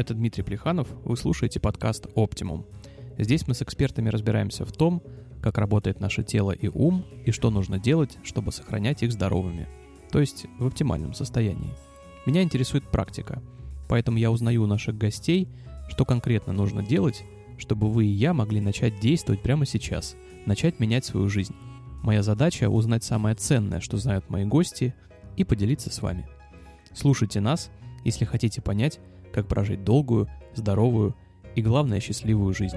Это Дмитрий Плеханов, вы слушаете подкаст «Оптимум». Здесь мы с экспертами разбираемся в том, как работает наше тело и ум, и что нужно делать, чтобы сохранять их здоровыми, то есть в оптимальном состоянии. Меня интересует практика, поэтому я узнаю у наших гостей, что конкретно нужно делать, чтобы вы и я могли начать действовать прямо сейчас, начать менять свою жизнь. Моя задача — узнать самое ценное, что знают мои гости, и поделиться с вами. Слушайте нас, если хотите понять, как прожить долгую, здоровую и, главное, счастливую жизнь.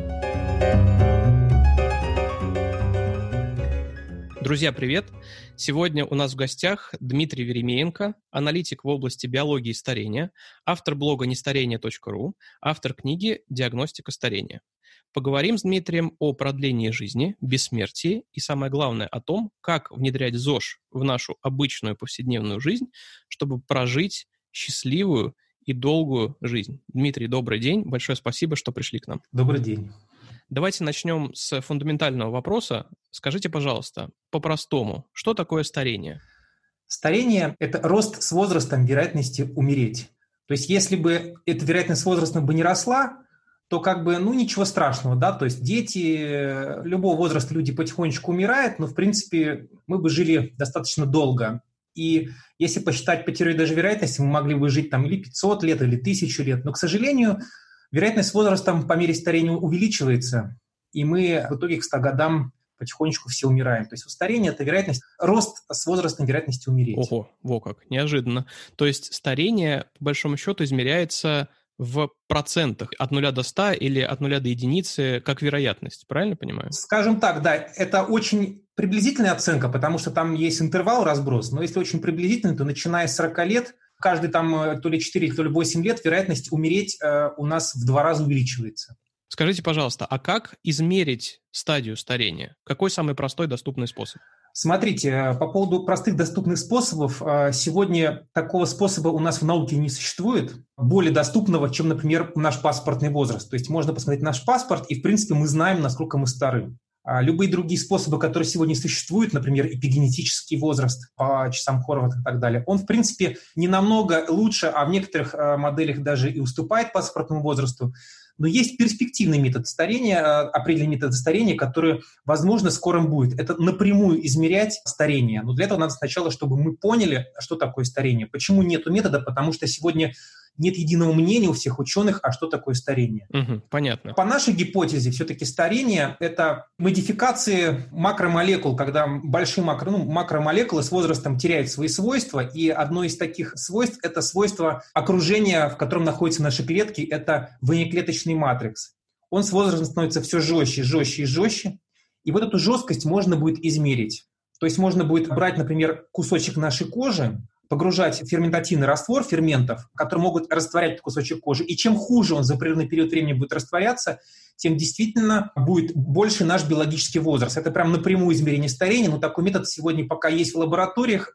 Друзья, привет! Сегодня у нас в гостях Дмитрий Веремеенко, аналитик в области биологии старения, автор блога нестарение.ру, автор книги «Диагностика старения». Поговорим с Дмитрием о продлении жизни, бессмертии и, самое главное, о том, как внедрять ЗОЖ в нашу обычную повседневную жизнь, чтобы прожить счастливую и долгую жизнь. Дмитрий, добрый день. Большое спасибо, что пришли к нам. Добрый день. Давайте начнем с фундаментального вопроса. Скажите, пожалуйста, по-простому, что такое старение? Старение – это рост с возрастом вероятности умереть. То есть если бы эта вероятность с возрастом бы не росла, то ничего страшного, да, то есть дети, любого возраста люди потихонечку умирают, но, в принципе, мы бы жили достаточно долго. И если посчитать по теории даже вероятности, мы могли бы жить там или 500 лет, или 1000 лет. Но, к сожалению, вероятность с возрастом по мере старения увеличивается, и мы в итоге к 100 годам потихонечку все умираем. То есть старение – это вероятность, рост с возрастом вероятности умереть. Ого, во как, неожиданно. То есть старение, по большому счету, измеряется в процентах от 0 до 100 или от 0 до единицы, как вероятность, правильно понимаю? Скажем так, да, это очень приблизительная оценка, потому что там есть интервал, разброс, но если очень приблизительно, то начиная с 40 лет, каждый там то ли 4, то ли 8 лет вероятность умереть у нас в 2 раза увеличивается. Скажите, пожалуйста, а как измерить стадию старения? Какой самый простой доступный способ? Смотрите, по поводу простых доступных способов, сегодня такого способа у нас в науке не существует, более доступного, чем, например, наш паспортный возраст. То есть можно посмотреть наш паспорт, и, в принципе, мы знаем, насколько мы стары. Любые другие способы, которые сегодня существуют, например, эпигенетический возраст по часам Хорвата и так далее, он, в принципе, не намного лучше, а в некоторых моделях даже и уступает паспортному возрасту. Но есть перспективный метод старения, определенный метод старения, который, возможно, скорым будет. Это напрямую измерять старение. Но для этого надо сначала, чтобы мы поняли, что такое старение. Почему нет метода? Потому что сегодня нет единого мнения у всех ученых, а что такое старение. Понятно. По нашей гипотезе, все-таки старение – это модификации макромолекул, когда большие макромолекулы с возрастом теряют свои свойства, и одно из таких свойств – это свойство окружения, в котором находятся наши клетки, это внеклеточный матрикс. Он с возрастом становится все жестче, жестче и жестче, и вот эту жесткость можно будет измерить. То есть можно будет брать, например, кусочек нашей кожи, погружать в ферментативный раствор ферментов, которые могут растворять этот кусочек кожи. И чем хуже он за определенный период времени будет растворяться, тем действительно будет больше наш биологический возраст. Это прям напрямую измерение старения. Но такой метод сегодня пока есть в лабораториях,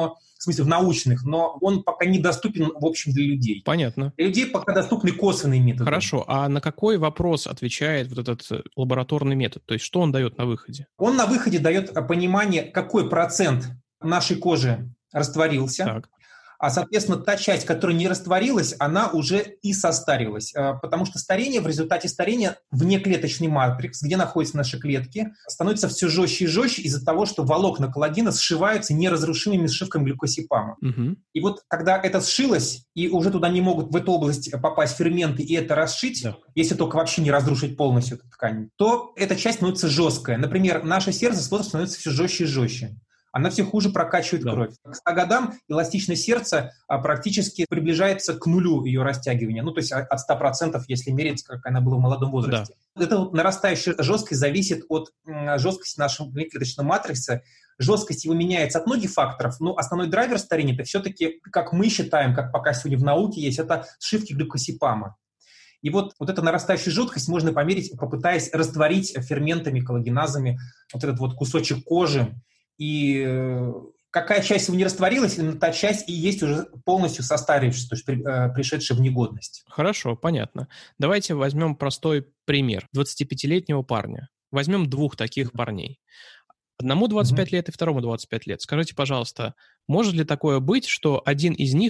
в смысле в научных, но он пока недоступен в общем для людей. Понятно. Для людей пока доступны косвенные методы. Хорошо. А на какой вопрос отвечает вот этот лабораторный метод? То есть что он дает на выходе? Он на выходе дает понимание, какой процент нашей кожи растворился, Так. А, соответственно, та часть, которая не растворилась, она уже и состарилась, потому что в результате старения внеклеточный матрикс, где находятся наши клетки, становится все жестче и жестче из-за того, что волокна коллагена сшиваются неразрушимыми сшивками глюкосипама. И вот когда это сшилось, и уже туда не могут в эту область попасть ферменты и это расшить, если только вообще не разрушить полностью эту ткань, то эта часть становится жесткая. Например, наше сердце с возрастом становится все жестче и жестче. Она все хуже прокачивает кровь. К 100 годам эластичность сердца практически приближается к нулю ее растягивания. То есть от 100%, если мерить, как она была в молодом возрасте. Эта нарастающая жесткость зависит от жесткости нашего внеклеточного матрикса. Жесткость его меняется от многих факторов, но основной драйвер старения – это все-таки, как мы считаем, как пока сегодня в науке есть, это сшивки глюкосипама. И вот эту нарастающую жесткость можно померить, попытаясь растворить ферментами, коллагеназами вот этот вот кусочек кожи. И какая часть его не растворилась, именно та часть и есть уже полностью состарившаяся, то есть пришедшая в негодность. Хорошо, понятно. Давайте возьмем простой пример 25-летнего парня. Возьмем 2 таких парней. Одному 25 лет и второму 25 лет. Скажите, пожалуйста, может ли такое быть, что один из них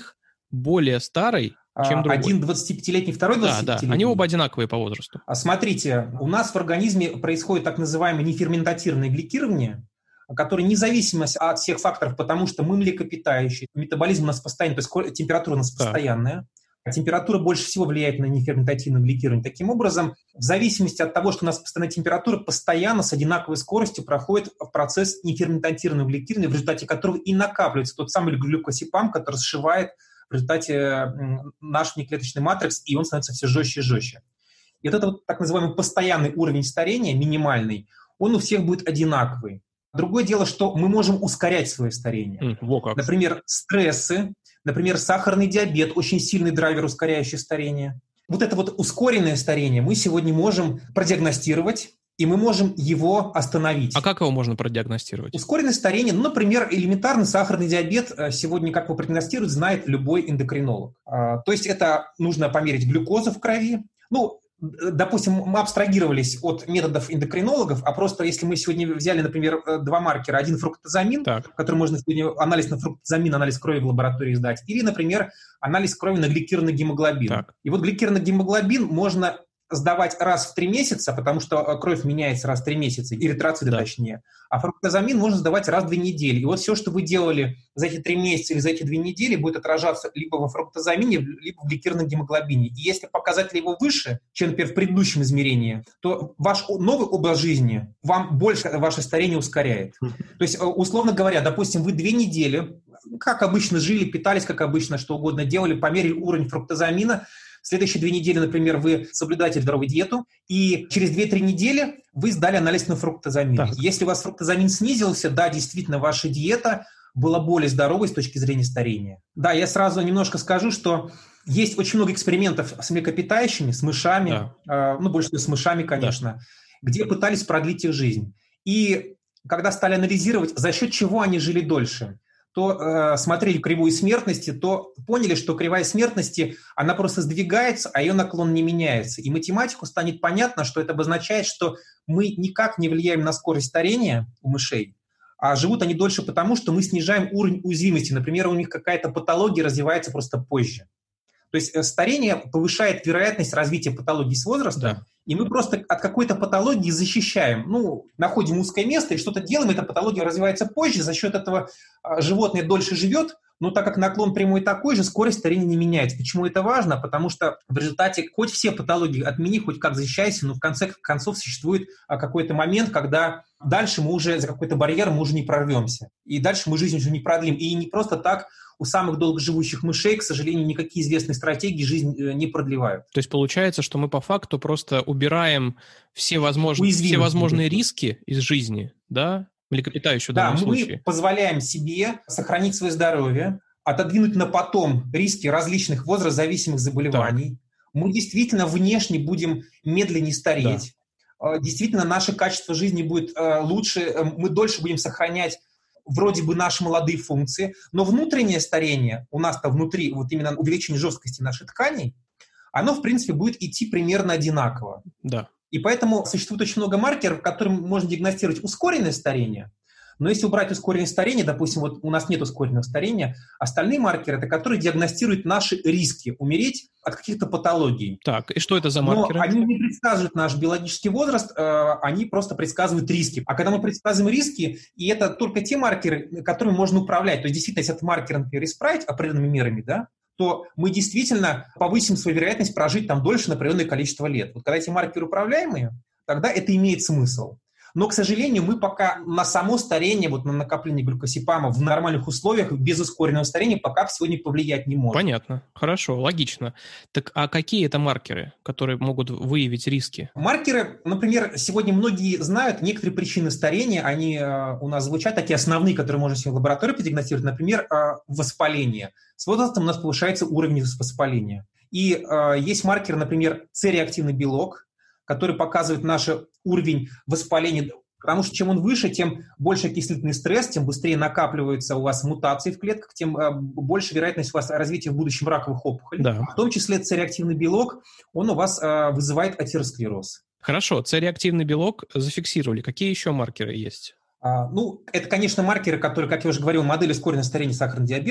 более старый, чем другой. Один 25-летний, второй 25-летний. Да, они оба одинаковые по возрасту. Смотрите, у нас в организме происходит так называемое неферментативное гликирование, которое независимо от всех факторов, потому что мы млекопитающие, метаболизм у нас постоянный, то есть температура у нас постоянная. А температура больше всего влияет на неферментативное гликирование. Таким образом, в зависимости от того, что у нас постоянная температура, постоянно с одинаковой скоростью проходит процесс неферментативного гликирования, в результате которого и накапливается тот самый глюкосипам, который сшивает в результате наш внеклеточный матрикс, и он становится все жестче и жестче. И вот этот вот так называемый постоянный уровень старения, минимальный, он у всех будет одинаковый. Другое дело, что мы можем ускорять свое старение. Например, стрессы, например, сахарный диабет, очень сильный драйвер, ускоряющий старение. Вот это вот ускоренное старение мы сегодня можем продиагностировать, и мы можем его остановить. А как его можно продиагностировать? Ускоренное старение, например, элементарный сахарный диабет сегодня, как его продиагностируют, знает любой эндокринолог. То есть это нужно померить глюкозу в крови. Допустим, мы абстрагировались от методов эндокринологов, а просто если мы сегодня взяли, например, два маркера, один фруктозамин, который можно сегодня анализ на фруктозамин, анализ крови в лаборатории сдать, или, например, анализ крови на гликированный гемоглобин. И вот гликированный гемоглобин можно сдавать раз в 3 месяца, потому что кровь меняется раз в 3 месяца, эритроциты точнее. А фруктозамин можно сдавать раз в 2 недели. И вот все, что вы делали за эти 3 месяца или за эти 2 недели, будет отражаться либо во фруктозамине, либо в гликированном гемоглобине. И если показатели его выше, чем, например, в предыдущем измерении, то ваш новый образ жизни вам больше ваше старение ускоряет. То есть, условно говоря, допустим, вы 2 недели, как обычно жили, питались, как обычно, что угодно делали, померили уровень фруктозамина. В следующие 2 недели, например, вы соблюдаете здоровую диету, и через 2-3 недели вы сдали анализ на фруктозамин. Если у вас фруктозамин снизился, да, действительно, ваша диета была более здоровой с точки зрения старения. Да, я сразу немножко скажу, что есть очень много экспериментов с млекопитающими, с мышами, больше всего с мышами, конечно, где пытались продлить их жизнь. И когда стали анализировать, за счет чего они жили дольше, то смотрели кривую смертности, то поняли, что кривая смертности, она просто сдвигается, а ее наклон не меняется. И математику станет понятно, что это обозначает, что мы никак не влияем на скорость старения у мышей, а живут они дольше потому, что мы снижаем уровень уязвимости. Например, у них какая-то патология развивается просто позже. То есть старение повышает вероятность развития патологии с возрастом, и мы просто от какой-то патологии защищаем. Находим узкое место и что-то делаем, эта патология развивается позже, за счет этого животное дольше живет, но так как наклон прямой такой же, скорость старения не меняется. Почему это важно? Потому что в результате хоть все патологии отмени, хоть как защищайся, но в конце концов существует какой-то момент, когда дальше мы уже за какой-то барьер мы уже не прорвемся. И дальше мы жизнь уже не продлим. И не просто так у самых долгоживущих мышей, к сожалению, никакие известные стратегии жизнь не продлевают. То есть получается, что мы по факту просто убираем все возможные риски из жизни, да? Млекопитающего в данном случае. Мы позволяем себе сохранить свое здоровье, отодвинуть на потом риски различных возрастзависимых заболеваний. Мы действительно внешне будем медленнее стареть. Действительно, наше качество жизни будет лучше, мы дольше будем сохранять вроде бы наши молодые функции, но внутреннее старение у нас-то внутри, вот именно увеличение жесткости наших тканей, оно, в принципе, будет идти примерно одинаково. И поэтому существует очень много маркеров, которым можно диагностировать ускоренное старение. Но если убрать ускоренное старение, допустим, вот у нас нет ускоренного старения, остальные маркеры, это которые диагностируют наши риски умереть от каких-то патологий. Так, и что это за маркеры? Но они не предсказывают наш биологический возраст, они просто предсказывают риски. А когда мы предсказываем риски, и это только те маркеры, которыми можно управлять, то есть действительно, если этот маркер, например, исправить определенными мерами, то мы действительно повысим свою вероятность прожить там дольше на определенное количество лет. Вот когда эти маркеры управляемые, тогда это имеет смысл. Но, к сожалению, мы пока на само старение, вот на накопление глюкосипама в нормальных условиях, без ускоренного старения, пока сегодня повлиять не можем. Понятно. Хорошо, логично. Так а какие это маркеры, которые могут выявить риски? Маркеры, например, сегодня многие знают некоторые причины старения, они у нас звучат, такие основные, которые можно сегодня в лаборатории продиагностировать, например, воспаление. С возрастом у нас повышается уровень воспаления. И есть маркер, например, С-реактивный белок, который показывает наш уровень воспаления, потому что чем он выше, тем больше окислительный стресс, тем быстрее накапливаются у вас мутации в клетках, тем больше вероятность у вас развития в будущем раковых опухолей. В том числе С-реактивный белок, он у вас вызывает атеросклероз. Хорошо, С-реактивный белок зафиксировали. Какие еще маркеры есть? Это, конечно, маркеры, которые, как я уже говорил, модель ускоренного старения, сахарный диабет.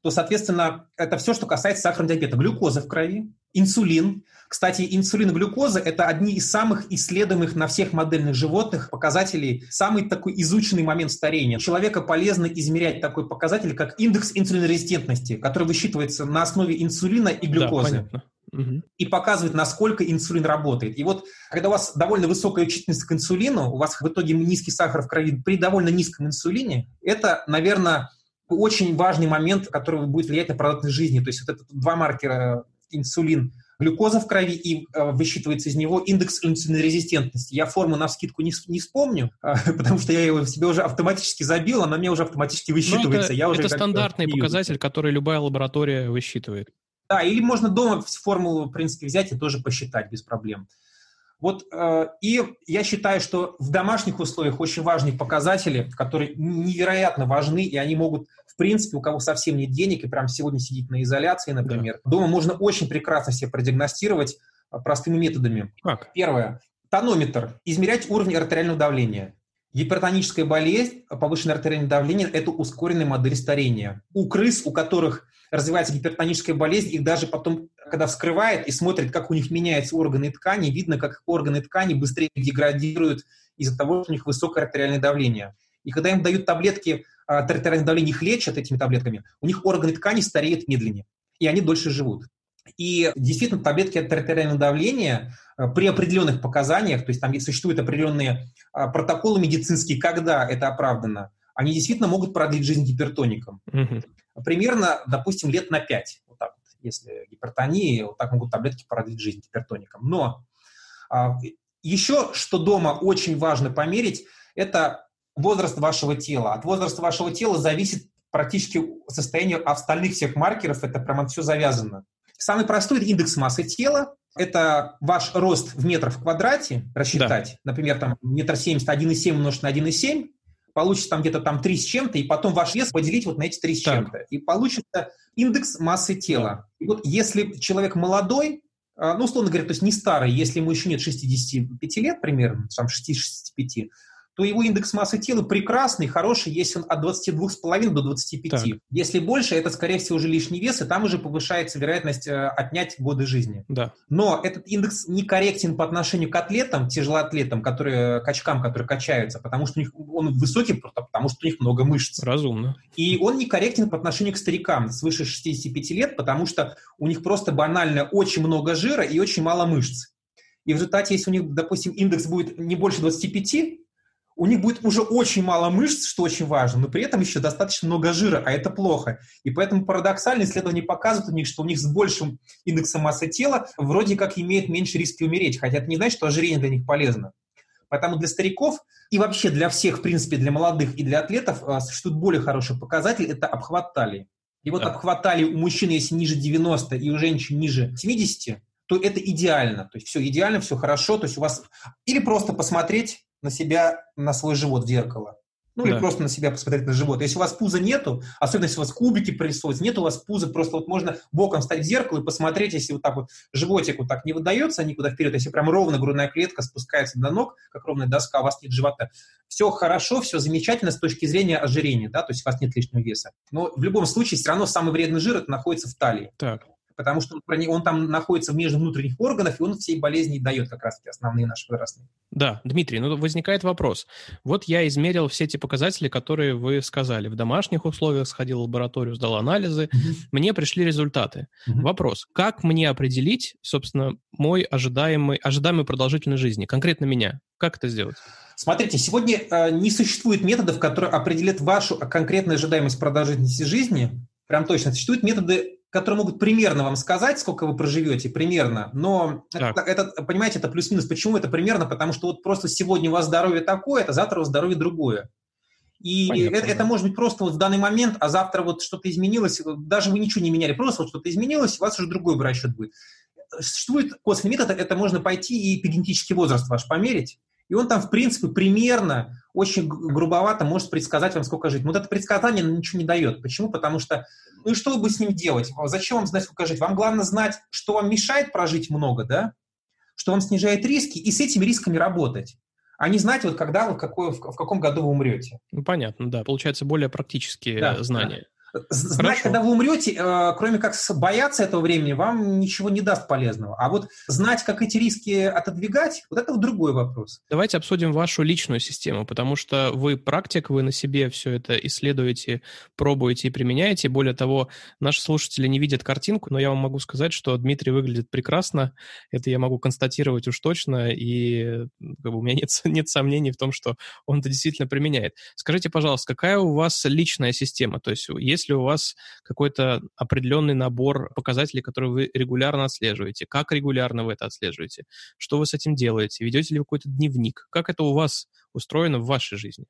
то, соответственно, это все, что касается сахарного диабета. Глюкоза в крови, инсулин. Кстати, инсулин и глюкоза – это одни из самых исследуемых на всех модельных животных показателей, самый такой изученный момент старения. Человека полезно измерять такой показатель, как индекс инсулинорезистентности, который высчитывается на основе инсулина и глюкозы. Да, понятно. И показывает, насколько инсулин работает. И вот, когда у вас довольно высокая чувствительность к инсулину, у вас в итоге низкий сахар в крови при довольно низком инсулине, это, наверное, очень важный момент, который будет влиять на продолжительность жизни. То есть вот это два маркера: инсулин, глюкоза в крови, и высчитывается из него индекс инсулинорезистентности. Я форму навскидку не вспомню, потому что я его себе уже автоматически забил, она мне уже автоматически высчитывается. Это стандартный показатель, который любая лаборатория высчитывает. Да, или можно дома формулу, в принципе, взять и тоже посчитать без проблем. Вот, и я считаю, что в домашних условиях очень важные показатели, которые невероятно важны, и они могут, в принципе, у кого совсем нет денег и прям сегодня сидит на изоляции, например, дома можно очень прекрасно себе продиагностировать простыми методами. Как? Первое. Тонометр. Измерять уровень артериального давления. Гипертоническая болезнь, повышенное артериальное давление – это ускоренная модель старения. У крыс, у которых развивается гипертоническая болезнь, их даже потом, когда вскрывает и смотрит, как у них меняются органы и ткани, видно, как их органы и ткани быстрее деградируют из-за того, что у них высокое артериальное давление. И когда им дают таблетки от артериального давления, их лечат этими таблетками, у них органы и ткани стареют медленнее, и они дольше живут. И действительно, таблетки от артериального давления при определенных показаниях, то есть там существуют определенные протоколы медицинские, когда это оправдано, они действительно могут продлить жизнь гипертоникам. Примерно, допустим, лет на 5. Вот так вот, если гипертония, вот так могут таблетки продлить жизнь гипертоникам. Но еще, что дома очень важно померить, это возраст вашего тела. От возраста вашего тела зависит практически состояние остальных всех маркеров, это прямо все завязано. Самый простой индекс массы тела – это ваш рост в метрах в квадрате рассчитать. Да. Например, там 1,70 м, 1,7 умножить на 1,7, получится там где-то там 3 с чем-то, и потом ваш вес поделить вот на эти 3 с чем-то. И получится индекс массы тела. Да. И вот если человек молодой, ну, условно говоря, то есть не старый, если ему еще нет 65 лет примерно, там 60-65, то его индекс массы тела прекрасный, хороший, если он от 22,5 до 25. Так. Если больше, это, скорее всего, уже лишний вес, и там уже повышается вероятность отнять годы жизни. Да. Но этот индекс некорректен по отношению к атлетам, тяжелоатлетам, качкам, которые качаются, потому что у них он высокий, потому что у них много мышц. Разумно. И он некорректен по отношению к старикам свыше 65 лет, потому что у них просто банально очень много жира и очень мало мышц. И в результате, если у них, допустим, индекс будет не больше 25, у них будет уже очень мало мышц, что очень важно, но при этом еще достаточно много жира, а это плохо. И поэтому парадоксально исследования показывают у них, что у них с большим индексом массы тела вроде как имеют меньше риски умереть, хотя это не значит, что ожирение для них полезно. Поэтому для стариков и вообще для всех, в принципе, для молодых и для атлетов существует более хороший показатель – это обхват талии. И вот обхват талии у мужчин, если ниже 90 и у женщин ниже 70, то это идеально. То есть все идеально, все хорошо. То есть у вас или просто посмотреть на себя, на свой живот в зеркало. Ну, или просто на себя посмотреть на живот. Если у вас пуза нету, особенно если у вас кубики прорисовываются, нет у вас пуза, просто вот можно боком встать в зеркало и посмотреть, если вот так вот животик вот так не выдается никуда вперед, если прям ровно грудная клетка спускается до ног, как ровная доска, у вас нет живота. Все хорошо, все замечательно с точки зрения ожирения, да, то есть у вас нет лишнего веса. Но в любом случае все равно самый вредный жир это находится в талии. Так. Потому что он там находится между внутренних органов, и он всей болезни дает как раз-таки основные наши возрастные. Да, Дмитрий, возникает вопрос. Вот я измерил все эти показатели, которые вы сказали. В домашних условиях сходил в лабораторию, сдал анализы, мне пришли результаты. Вопрос, как мне определить, собственно, мой ожидаемый продолжительность жизни, конкретно меня? Как это сделать? Смотрите, сегодня не существует методов, которые определят вашу конкретную ожидаемость продолжительности жизни. Прям точно. Существуют методы, которые могут примерно вам сказать, сколько вы проживете, примерно. Но это, понимаете, это плюс-минус. Почему это примерно? Потому что вот просто сегодня у вас здоровье такое, а завтра у вас здоровье другое. И это может быть просто вот в данный момент, а завтра вот что-то изменилось, даже вы ничего не меняли, просто вот что-то изменилось, у вас уже другой расчет будет. Существует косвенный метод, это можно пойти и эпигенетический возраст ваш померить. И он там, в принципе, примерно, очень грубовато может предсказать вам, сколько жить. Но вот это предсказание ничего не дает. Почему? Потому что, ну и что вы с ним делать? Зачем вам знать, сколько жить? Вам главное знать, что вам мешает прожить много, да? Что вам снижает риски, и с этими рисками работать. А не знать, вот когда, в каком году вы умрете. Ну, понятно, да. Получается, более практические знания. Знать, Хорошо. когда вы умрете, кроме как бояться этого времени, вам ничего не даст полезного. А вот знать, как эти риски отодвигать, вот это другой вопрос. Давайте обсудим вашу личную систему, потому что вы практик, вы на себе все это исследуете, пробуете и применяете. Более того, наши слушатели не видят картинку, но я вам могу сказать, что Дмитрий выглядит прекрасно. Это я могу констатировать уж точно, и у меня нет сомнений в том, что он это действительно применяет. Скажите, пожалуйста, какая у вас личная система? То есть есть ли у вас какой-то определенный набор показателей, которые вы регулярно отслеживаете? Как регулярно вы это отслеживаете? Что вы с этим делаете? Ведете ли вы какой-то дневник? Как это у вас устроено в вашей жизни?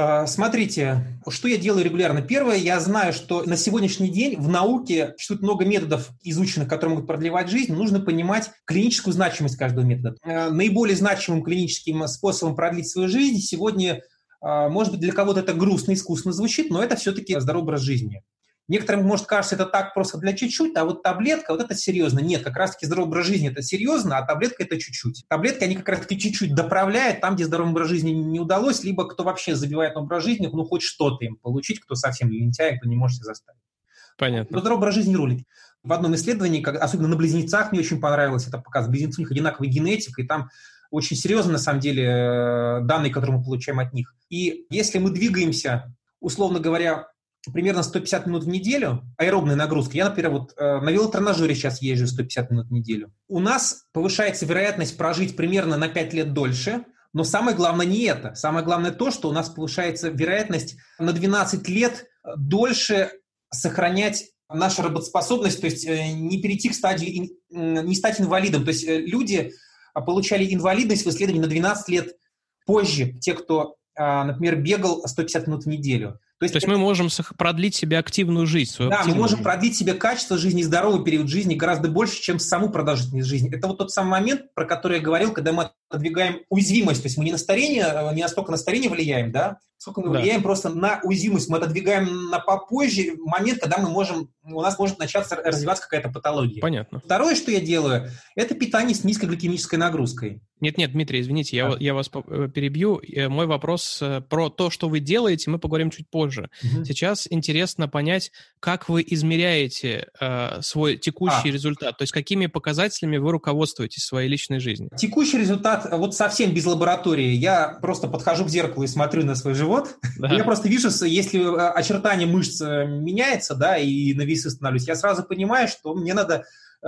Смотрите, что я делаю регулярно. Первое, я знаю, что на сегодняшний день в науке существует много методов изученных, которые могут продлевать жизнь. Нужно понимать клиническую значимость каждого метода. Наиболее значимым клиническим способом продлить свою жизнь сегодня, может быть, для кого-то это грустно, искусно звучит, но это все-таки здоровый образ жизни. Некоторым, может, кажется, это так просто для чуть-чуть, а вот таблетка, вот это серьезно. Нет, как раз-таки здоровый образ жизни – это серьезно, а таблетка – это чуть-чуть. Таблетки, они как раз-таки чуть-чуть доправляют там, где здоровый образ жизни не удалось, либо кто вообще забивает на образ жизни, ну, хоть что-то им получить, кто совсем лентяй, кто не может себя заставить. Понятно. Но здоровый образ жизни рулит. В одном исследовании, особенно на близнецах, мне очень понравилось это показывать. Близнецы, у них одинаковая генетика, и там очень серьезно, на самом деле, данные, которые мы получаем от них. И если мы двигаемся, условно говоря, примерно 150 минут в неделю, аэробная нагрузка. Я, например, вот на велотренажере сейчас езжу 150 минут в неделю. У нас повышается вероятность прожить примерно на 5 лет дольше, но самое главное не это. Самое главное то, что у нас повышается вероятность на 12 лет дольше сохранять нашу работоспособность, то есть не перейти к стадии, не стать инвалидом. То есть люди получали инвалидность в исследовании на 12 лет позже, те, кто, например, бегал 150 минут в неделю. То есть мы можем продлить себе активную жизнь. Да, мы можем продлить себе качество жизни, здоровый период жизни гораздо больше, чем саму продолжительность жизни. Это вот тот самый момент, про который я говорил, когда мы отодвигаем уязвимость. То есть мы не настолько на старение влияем, да, сколько мы влияем просто на уязвимость. Мы отодвигаем на попозже момент, когда у нас может начаться развиваться какая-то патология. Понятно. Второе, что я делаю, это питание с низкой гликемической нагрузкой. Нет, Дмитрий, извините, я вас перебью. Мой вопрос про то, что вы делаете, мы поговорим чуть позже. Сейчас интересно понять, как вы измеряете свой текущий результат, то есть какими показателями вы руководствуетесь в своей личной жизни. Текущий результат вот совсем без лаборатории. Я просто подхожу к зеркалу и смотрю на свой живот. Да. Я просто вижу, если очертание мышц меняется, да, и на весы становлюсь, я сразу понимаю, что мне надо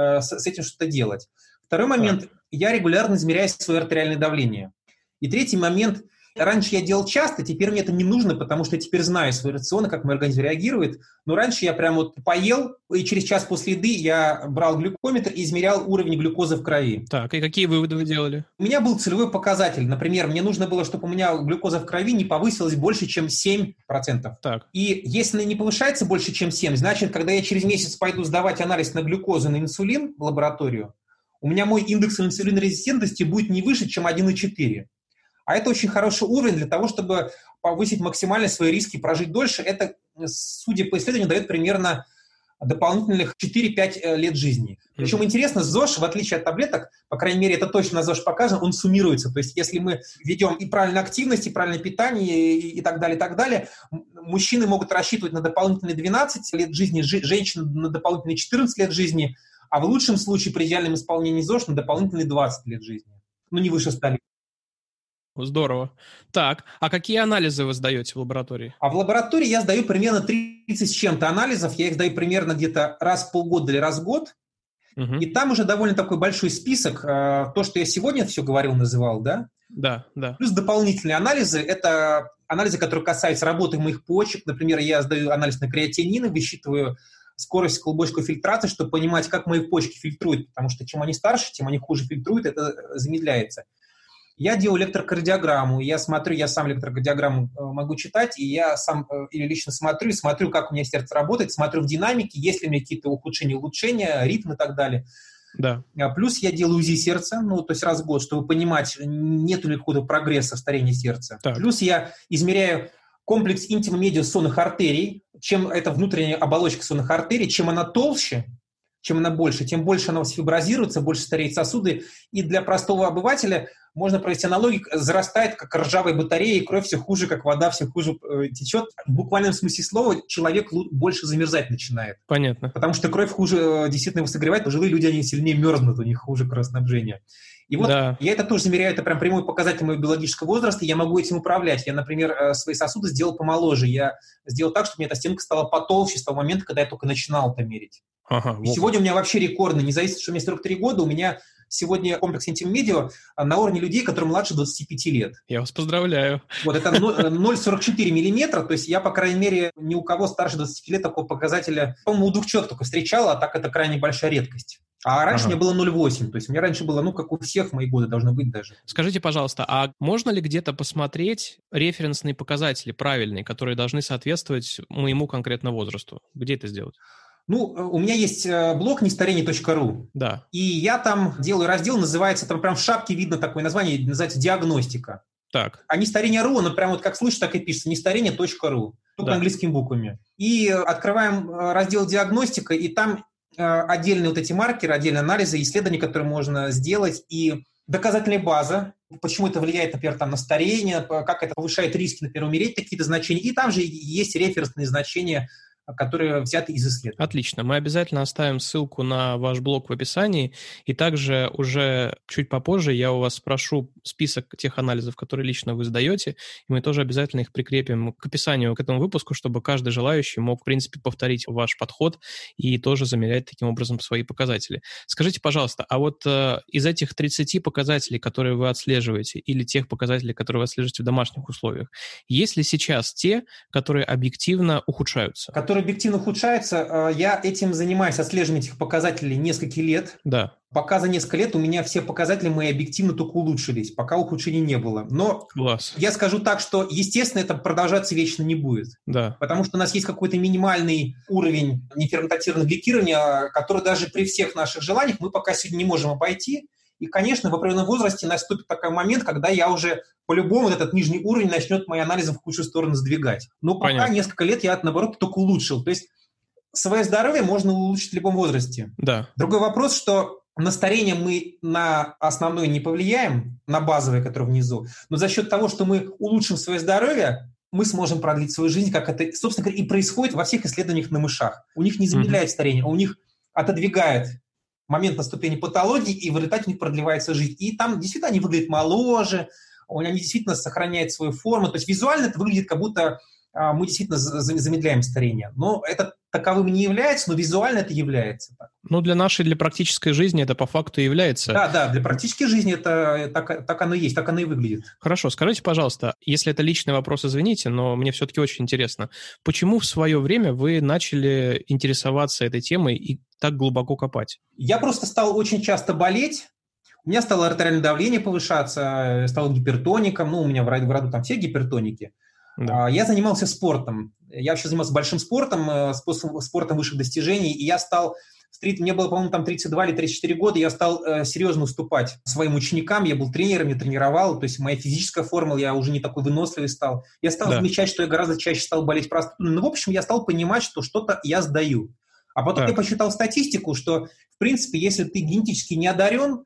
с этим что-то делать. Второй момент. Я регулярно измеряю свое артериальное давление. И третий момент. Раньше я делал часто, теперь мне это не нужно, потому что я теперь знаю свой рацион, как мой организм реагирует. Но раньше я прям вот поел, и через час после еды я брал глюкометр и измерял уровень глюкозы в крови. Так, и какие выводы вы делали? У меня был целевой показатель. Например, мне нужно было, чтобы у меня глюкоза в крови не повысилась больше, чем 7%. Так. И если она не повышается больше, чем 7%, значит, когда я через месяц пойду сдавать анализ на глюкозу, на инсулин в лабораторию, у меня мой индекс инсулинорезистентности будет не выше, чем 1,4. А это очень хороший уровень для того, чтобы повысить максимально свои риски прожить дольше. Это, судя по исследованию, дает примерно дополнительных 4-5 лет жизни. Причем интересно, ЗОЖ, в отличие от таблеток, по крайней мере, это точно на ЗОЖ показано, он суммируется. То есть если мы ведем и правильную активность, и правильное питание, и так далее, мужчины могут рассчитывать на дополнительные 12 лет жизни, женщины на дополнительные 14 лет жизни, а в лучшем случае при идеальном исполнении ЗОЖ на дополнительные 20 лет жизни. Ну, не выше 100 лет. Здорово. Так, а какие анализы вы сдаете в лаборатории? А в лаборатории я сдаю примерно 30 с чем-то анализов. Я их сдаю примерно где-то раз в полгода или раз в год. И там уже довольно такой большой список. То, что я сегодня все говорил, называл, да? Да. Плюс дополнительные анализы. Это анализы, которые касаются работы моих почек. Например, я сдаю анализ на креатинин, высчитываю скорость клубочковой фильтрации, чтобы понимать, как мои почки фильтруют. Потому что чем они старше, тем они хуже фильтруют, это замедляется. Я делаю электрокардиограмму, я сам электрокардиограмму могу читать, и я сам или лично смотрю, как у меня сердце работает, смотрю в динамике, есть ли у меня какие-то ухудшения, улучшения, ритм и так далее. Да. Плюс я делаю УЗИ сердца, то есть раз в год, чтобы понимать, нет ли какого-то прогресса в старении сердца. Так. Плюс я измеряю комплекс интимо-медиус сонных артерий, чем это внутренняя оболочка сонных артерий, чем она толще, чем она больше, тем больше она фиброзируется, больше стареют сосуды. И для простого обывателя можно провести аналогию, зарастает, как ржавая батарея, и кровь все хуже, как вода, все хуже течет. В буквальном смысле слова человек больше замерзать начинает. Понятно. Потому что кровь хуже действительно его согревает, пожилые люди, они сильнее мерзнут, у них хуже кровоснабжение. И вот я это тоже замеряю, это прям прямой показатель моего биологического возраста, я могу этим управлять. Я, например, свои сосуды сделал помоложе, я сделал так, чтобы у меня эта стенка стала потолще с того момента, когда я только начинал это мерить. И сегодня у меня вообще рекордный, независимо, что мне 43 года, у меня сегодня комплекс интим-медиа на уровне людей, которым младше 25 лет. Я вас поздравляю. Вот это 0,44 миллиметра, то есть я, по крайней мере, ни у кого старше 20 лет такого показателя, по-моему, у 2 человек только встречал, а так это крайне большая редкость. А раньше у меня было 0,8, то есть у меня раньше было, как у всех в мои годы должно быть даже. Скажите, пожалуйста, а можно ли где-то посмотреть референсные показатели правильные, которые должны соответствовать моему конкретно возрасту? Где это сделать? У меня есть блог нестарение.ру, да. И я там делаю раздел, называется, там прям в шапке видно такое название, называется «Диагностика». Так. А нестарение.ру, оно прям вот как слышишь, так и пишется, нестарение.ру, только английскими буквами. И открываем раздел «Диагностика», и там отдельные вот эти маркеры, отдельные анализы, исследования, которые можно сделать, и доказательная база, почему это влияет, например, на старение, как это повышает риски, например, умереть, какие-то значения. И там же есть референсные значения, которые взяты из исследований. Отлично. Мы обязательно оставим ссылку на ваш блог в описании, и также уже чуть попозже я у вас спрошу список тех анализов, которые лично вы сдаете, и мы тоже обязательно их прикрепим к описанию к этому выпуску, чтобы каждый желающий мог, в принципе, повторить ваш подход и тоже замерять таким образом свои показатели. Скажите, пожалуйста, а вот из этих 30 показателей, которые вы отслеживаете, или тех показателей, которые вы отслеживаете в домашних условиях, есть ли сейчас те, которые объективно ухудшаются? Которые объективно ухудшаются, я этим занимаюсь, отслеживанием этих показателей несколько лет. Да. Пока за несколько лет у меня все показатели мои объективно только улучшились, пока ухудшений не было. Но я скажу так, что, естественно, это продолжаться вечно не будет. Да. Потому что у нас есть какой-то минимальный уровень неферментативного гликирования, который даже при всех наших желаниях мы пока сегодня не можем обойти. И, конечно, в определенном возрасте наступит такой момент, когда я уже по-любому этот нижний уровень начнет мои анализы в худшую сторону сдвигать. Но пока несколько лет я, наоборот, только улучшил. То есть свое здоровье можно улучшить в любом возрасте. Да. Другой вопрос, что на старение мы на основное не повлияем, на базовое, которое внизу, но за счет того, что мы улучшим свое здоровье, мы сможем продлить свою жизнь, как это, собственно говоря, и происходит во всех исследованиях на мышах. У них не замедляет старение, а у них отодвигает момент наступления патологии, и в результате у них продлевается жизнь. И там действительно они выглядят моложе, они действительно сохраняют свою форму. То есть визуально это выглядит, как будто мы действительно замедляем старение. Но это таковым не является, но визуально это является. Для практической жизни это по факту является. Да, для практической жизни это так оно и есть, так оно и выглядит. Хорошо, скажите, пожалуйста, если это личный вопрос, извините, но мне все-таки очень интересно, почему в свое время вы начали интересоваться этой темой и так глубоко копать? Я просто стал очень часто болеть. У меня стало артериальное давление повышаться, стал гипертоником. У меня в роду там все гипертоники. Да. Я занимался спортом. Я вообще занимался большим спортом, спортом высших достижений, и я стал... Мне было, по-моему, там 32 или 34 года, я стал серьезно уступать своим ученикам, я был тренером, я тренировал, то есть моя физическая форма, я уже не такой выносливый стал. Я стал замечать, что я гораздо чаще стал болеть простудой. В общем, я стал понимать, что что-то я сдаю. А потом я посчитал статистику, что, в принципе, если ты генетически не одарен,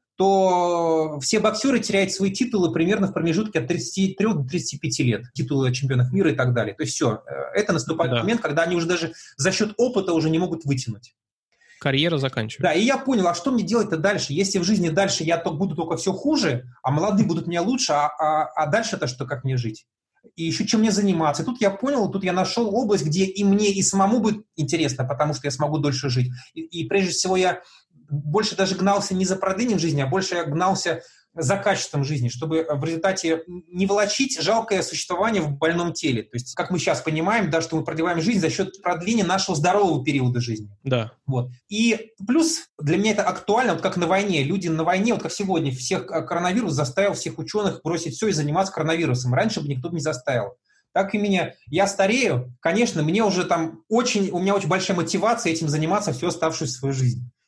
то все боксеры теряют свои титулы примерно в промежутке от 33 до 35 лет. Титулы чемпионов мира и так далее. То есть все, это наступает момент, когда они уже даже за счет опыта уже не могут вытянуть. Карьера заканчивается. Да, и я понял, а что мне делать-то дальше? Если в жизни дальше я буду только все хуже, а молодые будут меня лучше, а дальше-то что, как мне жить? И еще чем мне заниматься? И тут я понял, тут я нашел область, где и мне, и самому будет интересно, потому что я смогу дольше жить. И прежде всего я больше даже гнался не за продлением жизни, а больше я гнался за качеством жизни, чтобы в результате не волочить жалкое существование в больном теле. То есть, как мы сейчас понимаем, да, что мы продлеваем жизнь за счет продления нашего здорового периода жизни. Да. Вот. И плюс для меня это актуально, вот как на войне. Люди на войне, вот как сегодня, всех коронавирус заставил всех ученых бросить все и заниматься коронавирусом. Раньше бы никто не заставил. Так и меня. Я старею, конечно, мне уже там у меня очень большая мотивация этим заниматься всю оставшуюся свою жизнь.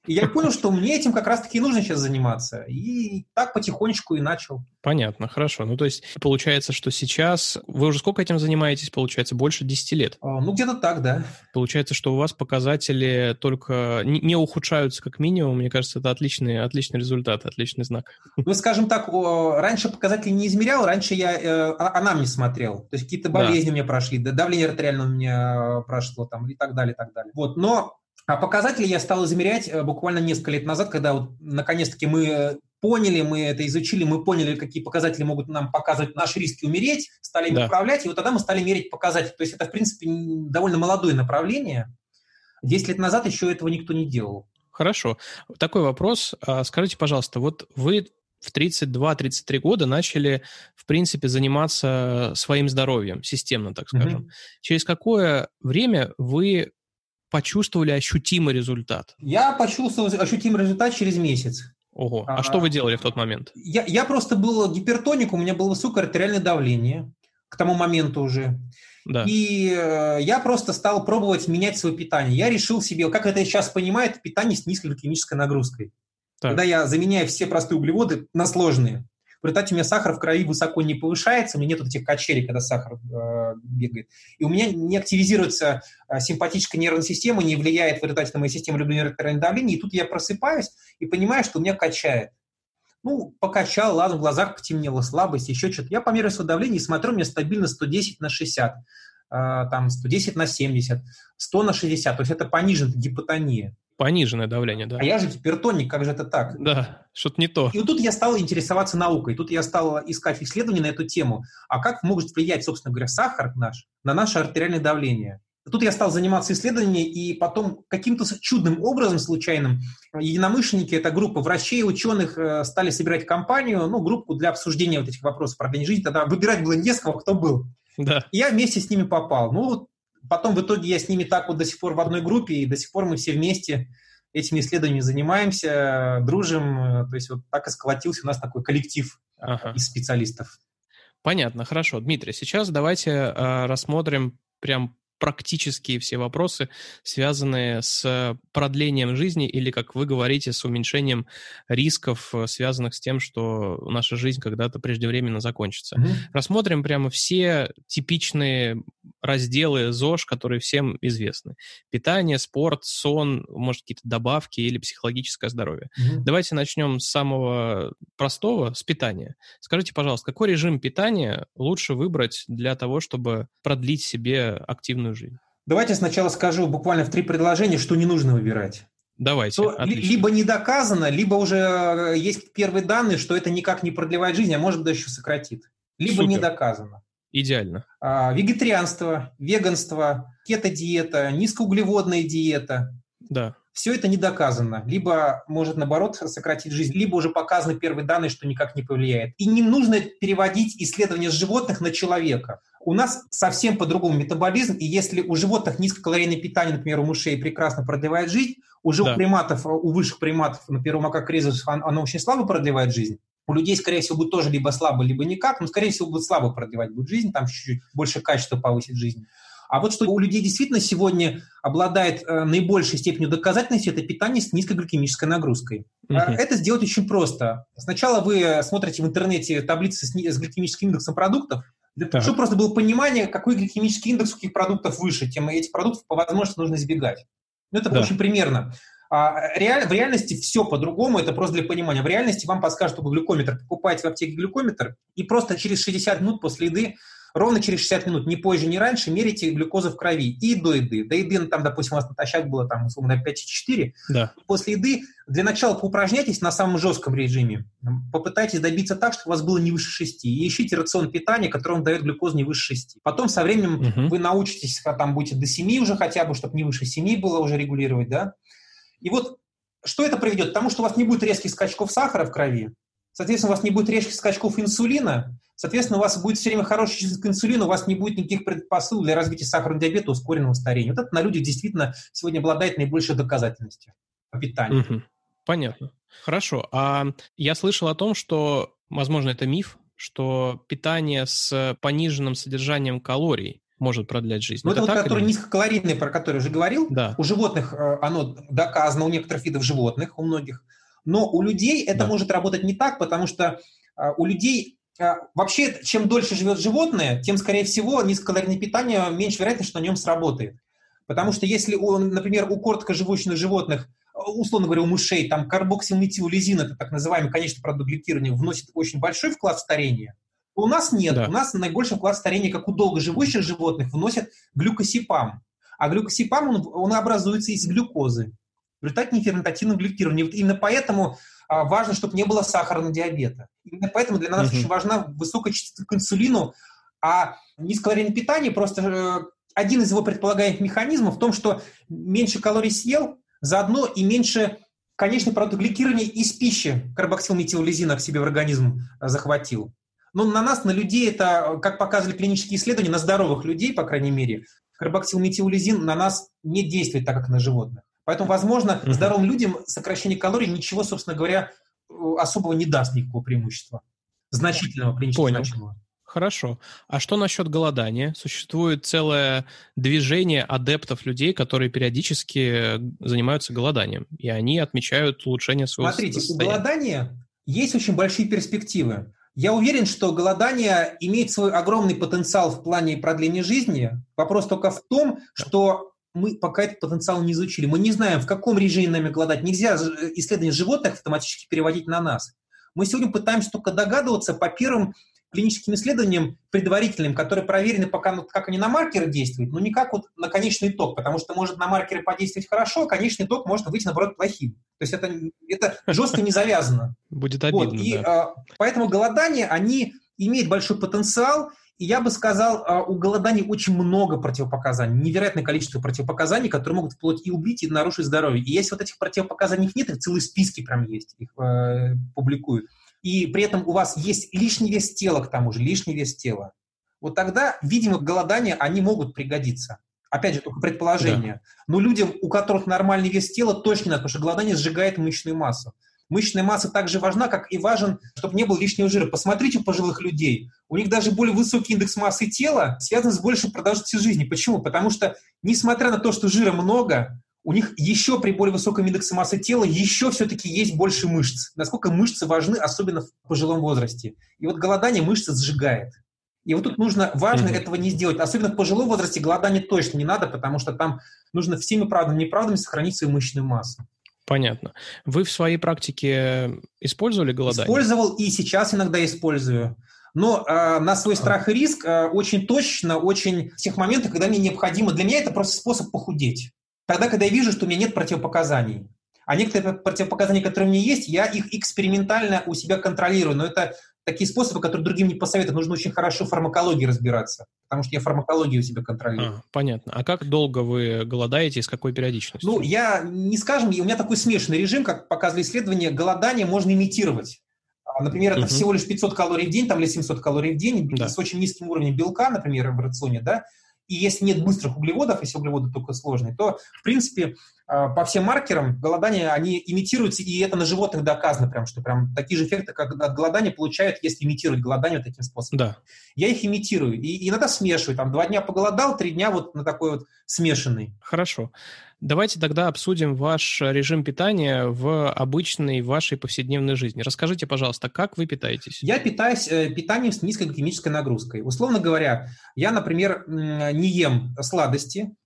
И я понял, что мне этим как раз-таки и нужно сейчас заниматься. И так потихонечку и начал. Понятно, хорошо. Ну, то есть, получается, что сейчас... Вы уже сколько этим занимаетесь? Получается, больше 10 лет. Ну, где-то так, да. Получается, что у вас показатели только не ухудшаются как минимум. Мне кажется, это отличный результат, отличный знак. Ну, скажем так, раньше показатели не измерял, раньше я анамнез смотрел. То есть какие-то болезни у меня прошли, давление артериальное у меня прошло там, и так далее, и так далее. Вот, но показатели я стал измерять буквально несколько лет назад, когда вот наконец-таки мы поняли, мы это изучили, мы поняли, какие показатели могут нам показывать наши риски умереть, стали их управлять, и вот тогда мы стали мерить показатели. То есть это, в принципе, довольно молодое направление. 10 лет назад еще этого никто не делал. Хорошо. Такой вопрос. Скажите, пожалуйста, вот вы в 32-33 года начали, в принципе, заниматься своим здоровьем, системно, так скажем. Через какое время вы почувствовали ощутимый результат? Я почувствовал ощутимый результат через месяц. Ого. А что вы делали в тот момент? Я просто был гипертоник, у меня было высокое артериальное давление к тому моменту уже. Да. И я просто стал пробовать менять свое питание. Я решил себе, как это сейчас понимают, питание с низкой гликемической нагрузкой. Так. Когда я заменяю все простые углеводы на сложные. В результате у меня сахар в крови высоко не повышается, у меня нет вот этих качелей, когда сахар бегает. И у меня не активизируется симпатическая нервная система, не влияет в результате на мою систему регулирования артериального давления. И тут я просыпаюсь и понимаю, что у меня качает. Ну, покачал, ладно, в глазах потемнело, слабость, еще что-то. Я померяю свое давление и смотрю, у меня стабильно 110/60, там 110/70, 100/60. То есть это пониженная гипотония. Пониженное давление, да. А я же гипертоник, как же это так? Да, что-то не то. И вот тут я стал интересоваться наукой, тут я стал искать исследования на эту тему. А как может влиять, собственно говоря, сахар наш на наше артериальное давление? Тут я стал заниматься исследованиями, и потом каким-то чудным образом, случайным, единомышленники, эта группа врачей и ученых стали собирать компанию, группу для обсуждения вот этих вопросов продления жизни. Тогда выбирать было не с кого, кто был. Да. И я вместе с ними попал. Потом в итоге я с ними так вот до сих пор в одной группе, и до сих пор мы все вместе этими исследованиями занимаемся, дружим. То есть вот так и сколотился у нас такой коллектив из специалистов. Понятно, хорошо. Дмитрий, сейчас давайте рассмотрим прям практические все вопросы, связанные с продлением жизни или, как вы говорите, с уменьшением рисков, связанных с тем, что наша жизнь когда-то преждевременно закончится. Рассмотрим прямо все типичные разделы ЗОЖ, которые всем известны. Питание, спорт, сон, может, какие-то добавки или психологическое здоровье. Давайте начнем с самого простого, с питания. Скажите, пожалуйста, какой режим питания лучше выбрать для того, чтобы продлить себе активную жизнь? Давайте сначала скажу буквально в 3 предложения, что не нужно выбирать. Давайте, отлично. Либо не доказано, либо уже есть первые данные, что это никак не продлевает жизнь, а может быть, еще сократит. Либо не доказано. Идеально. Вегетарианство, веганство, кето-диета, низкоуглеводная диета. Да. Все это не доказано. Либо может, наоборот, сократить жизнь, либо уже показаны первые данные, что никак не повлияет. И не нужно переводить исследования с животных на человека. У нас совсем по-другому метаболизм, и если у животных низкокалорийное питание, например, у мышей прекрасно продлевает жизнь, уже у приматов, у высших приматов, например, у макак резус, оно очень слабо продлевает жизнь. У людей, скорее всего, будет тоже либо слабо, либо никак, но, скорее всего, будет слабо продлевать будет жизнь, там чуть-чуть больше качества повысит жизнь. А вот что у людей действительно сегодня обладает наибольшей степенью доказательности, это питание с низкой гликемической нагрузкой. Это сделать очень просто. Сначала вы смотрите в интернете таблицы с гликемическим индексом продуктов, чтобы просто было понимание, какой гликемический индекс у каких продуктов выше, тем этих продуктов по возможности нужно избегать. Это очень примерно. В реальности все по-другому, это просто для понимания. В реальности вам подскажут глюкометр. Покупайте в аптеке глюкометр и просто через 60 минут после еды, ровно через 60 минут, ни позже, ни раньше, мерите глюкозу в крови и до еды. До еды, там, допустим, у вас натощак было, там, условно, 5,4. Да. После еды для начала поупражняйтесь на самом жестком режиме. Попытайтесь добиться так, чтобы у вас было не выше 6. И ищите рацион питания, который вам дает глюкозу не выше 6. Потом со временем вы научитесь, там, будете до 7 уже хотя бы, чтобы не выше 7 было уже регулировать, да. И вот что это приведет? К тому, что у вас не будет резких скачков сахара в крови, соответственно, у вас не будет резких скачков инсулина, соответственно, у вас будет все время хороший чувство к инсулину, у вас не будет никаких предпосыл для развития сахарного диабета, ускоренного старения. Вот это на людях действительно сегодня обладает наибольшей доказательностью по питанию. Понятно. Хорошо. А я слышал о том, что, возможно, это миф, что питание с пониженным содержанием калорий может продлять жизнь. Ну, это вот, так который или... низкокалорийный, про который я уже говорил. Да. У животных оно доказано, у некоторых видов животных, у многих. Но у людей это может работать не так, потому что у людей... Вообще, чем дольше живет животное, тем, скорее всего, низкокалорийное питание меньше вероятность, что на нем сработает. Потому что если, например, у короткоживущих животных, условно говоря, у мышей, там карбоксилметилулизин, это так называемый конечный продукт гликирования, вносит очень большой вклад в старение, то у нас нет. Да. У нас наибольший вклад в старение, как у долгоживущих животных, вносит глюкосипам. А глюкосипам, он образуется из глюкозы в результате неферментативного гликирования. Вот именно поэтому важно, чтобы не было сахарного диабета. Именно поэтому для нас очень важна высокая чувствительность к инсулину, а низкокалорийное питание просто... Один из его предполагаемых механизмов в том, что меньше калорий съел, заодно и меньше конечный продукт гликирования из пищи карбоксилметилулизина в себе в организм захватил. Но на нас, на людей, это, как показывали клинические исследования, на здоровых людей, по крайней мере, карбоксилметилулизин на нас не действует так, как на животных. Поэтому, возможно, здоровым людям сокращение калорий ничего, собственно говоря, особого не даст никакого преимущества. Значительного, клинически значимого. Хорошо. А что насчет голодания? Существует целое движение адептов людей, которые периодически занимаются голоданием, и они отмечают улучшение своего состояния. Смотрите, у голодания есть очень большие перспективы. Я уверен, что голодание имеет свой огромный потенциал в плане продления жизни. Вопрос только в том, что мы пока этот потенциал не изучили. Мы не знаем, в каком режиме нами голодать. Нельзя исследования животных автоматически переводить на нас. Мы сегодня пытаемся только догадываться по первым клиническим исследованиям предварительным, которые проверены пока, как они на маркеры действуют, но не как вот на конечный итог, потому что может на маркеры подействовать хорошо, а конечный итог может выйти, наоборот, плохим. То есть это жестко не завязано. Будет обидно, вот. И поэтому голодание, они имеют большой потенциал, и я бы сказал, у голодания очень много противопоказаний, невероятное количество противопоказаний, которые могут вплоть и убить, и нарушить здоровье. И если вот этих противопоказаний нет, их целые списки прям есть, их публикуют, и при этом у вас есть лишний вес тела, к тому же, лишний вес тела, вот тогда, видимо, голодания, они могут пригодиться. Опять же, только предположение. Да. Но людям, у которых нормальный вес тела, точно не надо, потому что голодание сжигает мышечную массу. Мышечная масса также важна, как и важен, чтобы не было лишнего жира. Посмотрите у пожилых людей. У них даже более высокий индекс массы тела связан с большей продолжительностью жизни. Почему? Потому что, несмотря на то, что жира много, у них еще при более высоком индексе массы тела еще все-таки есть больше мышц. Насколько мышцы важны, особенно в пожилом возрасте. И вот голодание мышцы сжигает. И вот тут важно этого не сделать. Особенно в пожилом возрасте голодание точно не надо, потому что там нужно всеми правдами и неправдами сохранить свою мышечную массу. Понятно. Вы в своей практике использовали голодание? Использовал и сейчас иногда использую. Но на свой страх и риск очень точно, очень в тех моментах, когда мне необходимо. Для меня это просто способ похудеть. Тогда, когда я вижу, что у меня нет противопоказаний. А некоторые противопоказания, которые у меня есть, я их экспериментально у себя контролирую. Но это такие способы, которые другим не посоветуют. Нужно очень хорошо в фармакологии разбираться, потому что я фармакологию у себя контролирую. Понятно. А как долго вы голодаете и с какой периодичностью? Ну, я не скажем, у меня такой смешанный режим, как показывали исследования, голодание можно имитировать. Например, это всего лишь 500 калорий в день, там, или 700 калорий в день, с очень низким уровнем белка, например, в рационе, да. И если нет быстрых углеводов, если углеводы только сложные, то, в принципе, по всем маркерам голодания, они имитируются, и это на животных доказано, что такие же эффекты, как от голодания, получают, если имитировать голодание вот таким способом. Да. Я их имитирую, и иногда смешиваю. 2 дня поголодал, 3 дня вот на такой вот смешанный. Хорошо. Давайте тогда обсудим ваш режим питания в обычной вашей повседневной жизни. Расскажите, пожалуйста, как вы питаетесь? Я питаюсь питанием с низкой гликемической нагрузкой. Условно говоря, я, например, не ем сладости,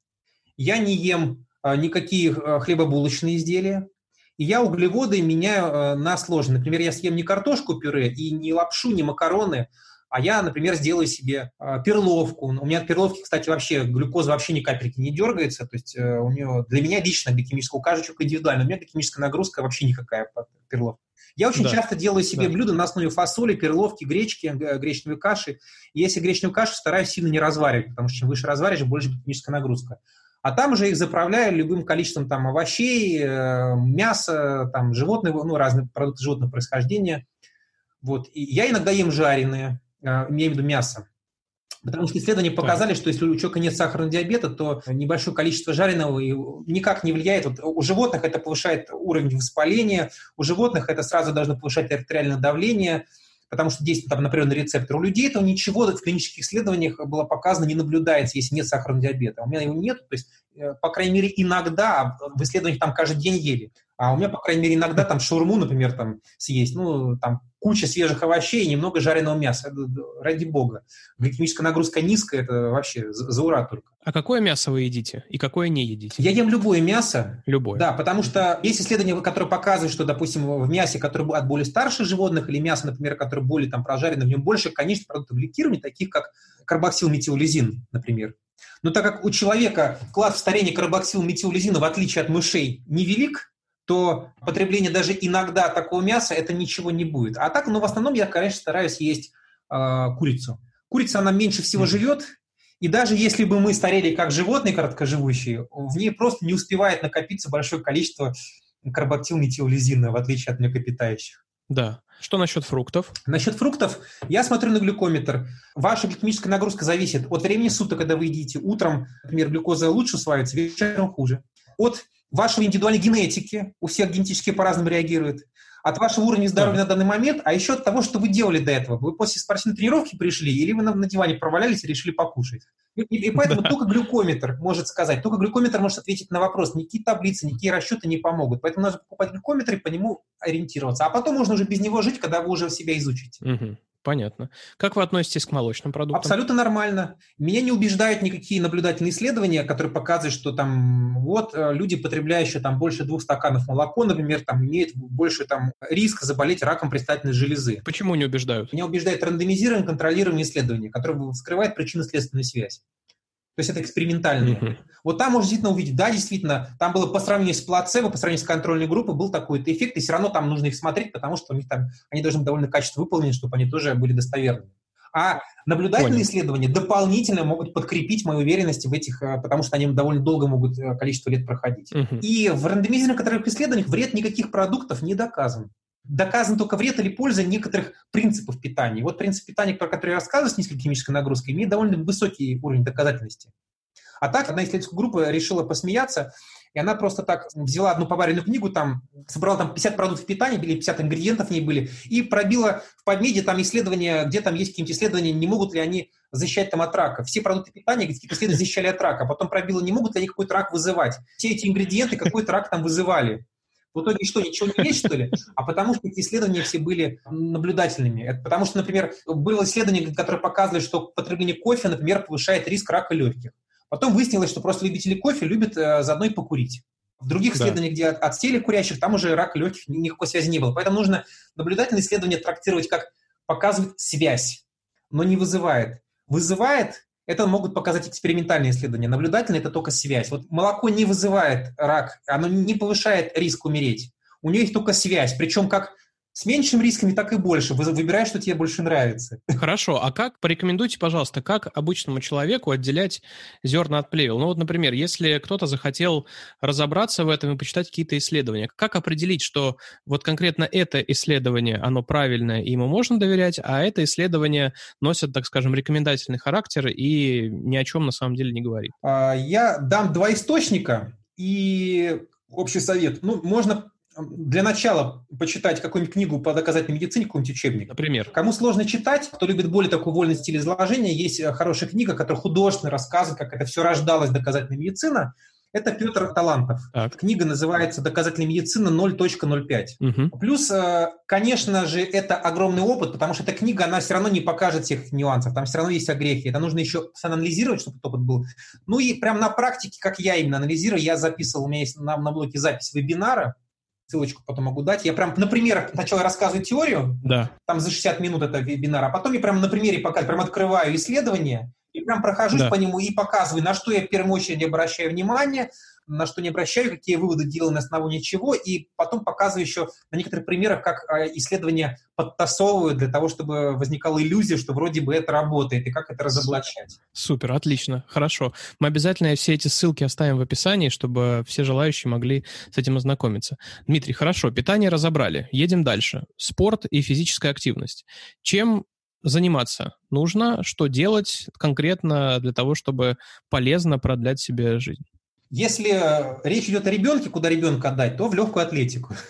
я не ем никакие хлебобулочные изделия, и я углеводы меняю на сложные. Например, я съем не картошку пюре и не лапшу, не макароны, а я, например, сделаю себе перловку. У меня от перловки, кстати, вообще глюкоза вообще ни капельки не дергается. То есть у нее, для меня лично гликемическая, у каждого человека индивидуально, у меня гликемическая нагрузка вообще никакая под перловку. Я очень часто делаю себе блюда на основе фасоли, перловки, гречки, гречневой каши. И если гречневую кашу, стараюсь сильно не разваривать, потому что чем выше разваришь, больше гликемическая нагрузка. А там уже их заправляю любым количеством овощей, мяса, животных, разные продукты животного происхождения. Вот. И я иногда ем жареные, имею в виду мясо. Потому что исследования показали, что если у человека нет сахарного диабета, то небольшое количество жареного никак не влияет. Вот у животных это повышает уровень воспаления, у животных это сразу должно повышать артериальное давление. потому что действует там на определенный рецептор. У людей этого ничего в клинических исследованиях было показано, не наблюдается, если нет сахарного диабета. У меня его нет, то есть, по крайней мере, иногда, в исследованиях там каждый день ели, а у меня, по крайней мере, иногда там шаурму, например, там съесть, там куча свежих овощей и немного жареного мяса. Ради бога. Гликемическая нагрузка низкая, это вообще за ура только. А какое мясо вы едите и какое не едите? Я ем любое мясо. Любое? Да, потому что есть исследования, которые показывают, что, допустим, в мясе, которое от более старших животных, или мясо, например, которое более прожарено, в нем больше конечных продуктов гликирования, таких как карбоксилметиолизин, например. Но так как у человека класс старения карбоксилметиолизина, в отличие от мышей, невелик, то потребление даже иногда такого мяса, это ничего не будет. А так, в основном я, конечно, стараюсь есть курицу. Курица, она меньше всего живет, и даже если бы мы старели как животные короткоживущие, в ней просто не успевает накопиться большое количество карбоксилметиолизина, в отличие от млекопитающих. Да. Что насчет фруктов? Насчет фруктов я смотрю на глюкометр. Ваша гликемическая нагрузка зависит от времени суток, когда вы едите. Утром, например, глюкоза лучше усваивается, вечером хуже. От вашей индивидуальной генетики, у всех генетически по-разному реагирует, от вашего уровня здоровья на данный момент, а еще от того, что вы делали до этого. Вы после спортивной тренировки пришли, или вы на диване провалялись и решили покушать. И поэтому только глюкометр может сказать, только глюкометр может ответить на вопрос. Никакие таблицы, никакие расчеты не помогут. Поэтому нужно покупать глюкометр и по нему ориентироваться. А потом можно уже без него жить, когда вы уже себя изучите. Понятно. Как вы относитесь к молочным продуктам? Абсолютно нормально. Меня не убеждают никакие наблюдательные исследования, которые показывают, что люди, потребляющие больше 2 стаканов молока, например, имеют больше риск заболеть раком предстательной железы. Почему не убеждают? Меня убеждает рандомизированное, контролируемое исследование, которое вскрывает причинно-следственную связь. То есть это экспериментальное. Вот там можно действительно увидеть, да, действительно, там было по сравнению с плацебо, по сравнению с контрольной группой, был такой-то эффект, и все равно там нужно их смотреть, потому что у них они должны быть довольно качественно выполнены, чтобы они тоже были достоверными. А наблюдательные исследования дополнительно могут подкрепить мою уверенность в этих, потому что они довольно долго могут количество лет проходить. И в рандомизированных контрольных исследованиях вред никаких продуктов не доказан. Доказан только вред или польза некоторых принципов питания. Вот принцип питания, про который я рассказываю, с низкой гликемической нагрузкой, имеет довольно высокий уровень доказательности. А так, одна исследовательская группа решила посмеяться, и она просто так взяла одну поваренную книгу, собрала 50 продуктов питания, или 50 ингредиентов в ней были, и пробила в PubMed исследования, где есть какие-нибудь исследования, не могут ли они защищать от рака. Все продукты питания, какие-то исследования защищали от рака. Потом пробила, не могут ли они какой-то рак вызывать. Все эти ингредиенты какой-то рак вызывали. В итоге что, ничего не есть, что ли? А потому что эти исследования все были наблюдательными. Это потому что, например, было исследование, которое показывает, что потребление кофе, например, повышает риск рака легких. Потом выяснилось, что просто любители кофе любят заодно и покурить. В других исследованиях, где отсели курящих, там уже рак легких, никакой связи не было. Поэтому нужно наблюдательные исследования трактировать как показывает связь, но не вызывает. Вызывает – это могут показать экспериментальные исследования. Наблюдательные – это только связь. Вот молоко не вызывает рак, оно не повышает риск умереть. У нее есть только связь, причем как с меньшими рисками, так и больше. Выбирай, что тебе больше нравится. Хорошо. А порекомендуйте, пожалуйста, как обычному человеку отделять зерна от плевел? Например, если кто-то захотел разобраться в этом и почитать какие-то исследования, как определить, что вот конкретно это исследование, оно правильное, и ему можно доверять, а это исследование носит, так скажем, рекомендательный характер и ни о чем на самом деле не говорит? Я дам 2 источника и общий совет. Можно для начала почитать какую-нибудь книгу по доказательной медицине, какой-нибудь учебник. Например? Кому сложно читать, кто любит более такой вольный стиль изложения, есть хорошая книга, которая художественно рассказывает, как это все рождалось, доказательная медицина. Это Петр Талантов. Книга называется «Доказательная медицина 0.05». Плюс, конечно же, это огромный опыт, потому что эта книга, она все равно не покажет всех нюансов, там все равно есть огрехи. Это нужно еще анализировать, чтобы этот опыт был. И прямо на практике, как я именно анализирую, я записывал, у меня есть на блоге запись вебинара, ссылочку потом могу дать. Я прям на примерах сначала рассказываю теорию, там за 60 минут это вебинар, а потом я прям на примере показываю, прям открываю исследование и прям прохожусь по нему и показываю, на что я в первую очередь обращаю внимание, на что не обращаю, какие выводы делаю на основании чего, и потом показываю еще на некоторых примерах, как исследования подтасовывают для того, чтобы возникала иллюзия, что вроде бы это работает, и как это разоблачать. Супер, отлично, хорошо. Мы обязательно все эти ссылки оставим в описании, чтобы все желающие могли с этим ознакомиться. Дмитрий, хорошо, питание разобрали, едем дальше. Спорт и физическая активность. Чем заниматься нужно, что делать конкретно для того, чтобы полезно продлять себе жизнь? Если речь идет о ребенке, куда ребенка отдать, то в легкую атлетику.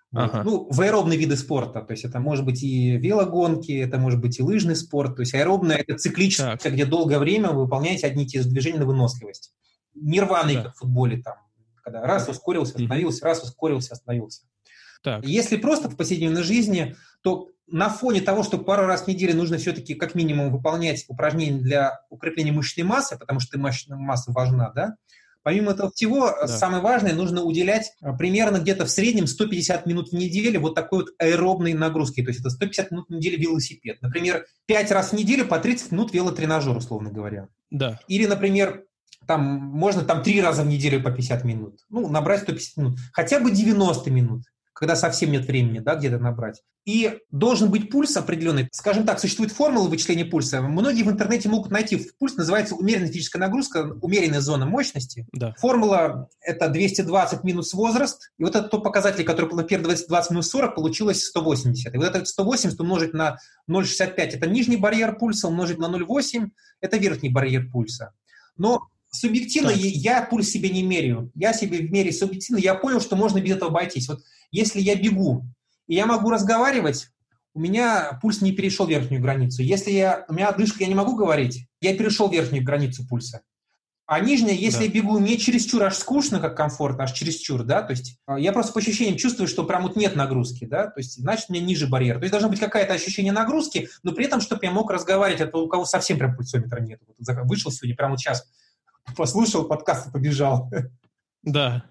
Вот. Ага. Ну, в аэробные виды спорта, то есть это может быть и велогонки, это может быть и лыжный спорт, то есть аэробное – это циклическое, где долгое время вы выполняете одни и те же движения на выносливость. Нирваный, как в футболе, там, когда раз ускорился, остановился, раз ускорился, остановился. Так. Если просто в повседневной жизни, то на фоне того, что пару раз в неделю нужно все-таки как минимум выполнять упражнения для укрепления мышечной массы, потому что мышечная масса важна, да, помимо этого всего, самое важное, нужно уделять примерно где-то в среднем 150 минут в неделю вот такой вот аэробной нагрузки. То есть это 150 минут в неделю велосипед. Например, 5 раз в неделю по 30 минут велотренажер, условно говоря. Да. Или, например, можно 3 раза в неделю по 50 минут. Ну, набрать 150 минут. Хотя бы 90 минут, когда совсем нет времени, да, где-то набрать. И должен быть пульс определенный. Скажем так, существует формула вычисления пульса. Многие в интернете могут найти пульс, называется умеренная физическая нагрузка, умеренная зона мощности. Да. Формула – это 220 минус возраст. И вот это тот показатель, который был на первые 20 минус 40, получилось 180. И вот этот 180 умножить на 0,65 – это нижний барьер пульса, умножить на 0,8 – это верхний барьер пульса. Но субъективно я пульс себе не меряю. Я себе меряю субъективно. Я понял, что можно без этого обойтись. Вот если я бегу, и я могу разговаривать, у меня пульс не перешел верхнюю границу. Если у меня одышка, я не могу говорить, я перешел верхнюю границу пульса. А нижняя, если я бегу, мне чересчур аж скучно, как комфортно, аж чересчур, да, то есть я просто по ощущениям чувствую, что прям вот нет нагрузки, да, то есть значит у меня ниже барьер. То есть должно быть какое-то ощущение нагрузки, но при этом, чтобы я мог разговаривать, это у кого совсем прям пульсометра нет. Вот вышел сегодня, прямо вот сейчас послушал подкаст и побежал. Да,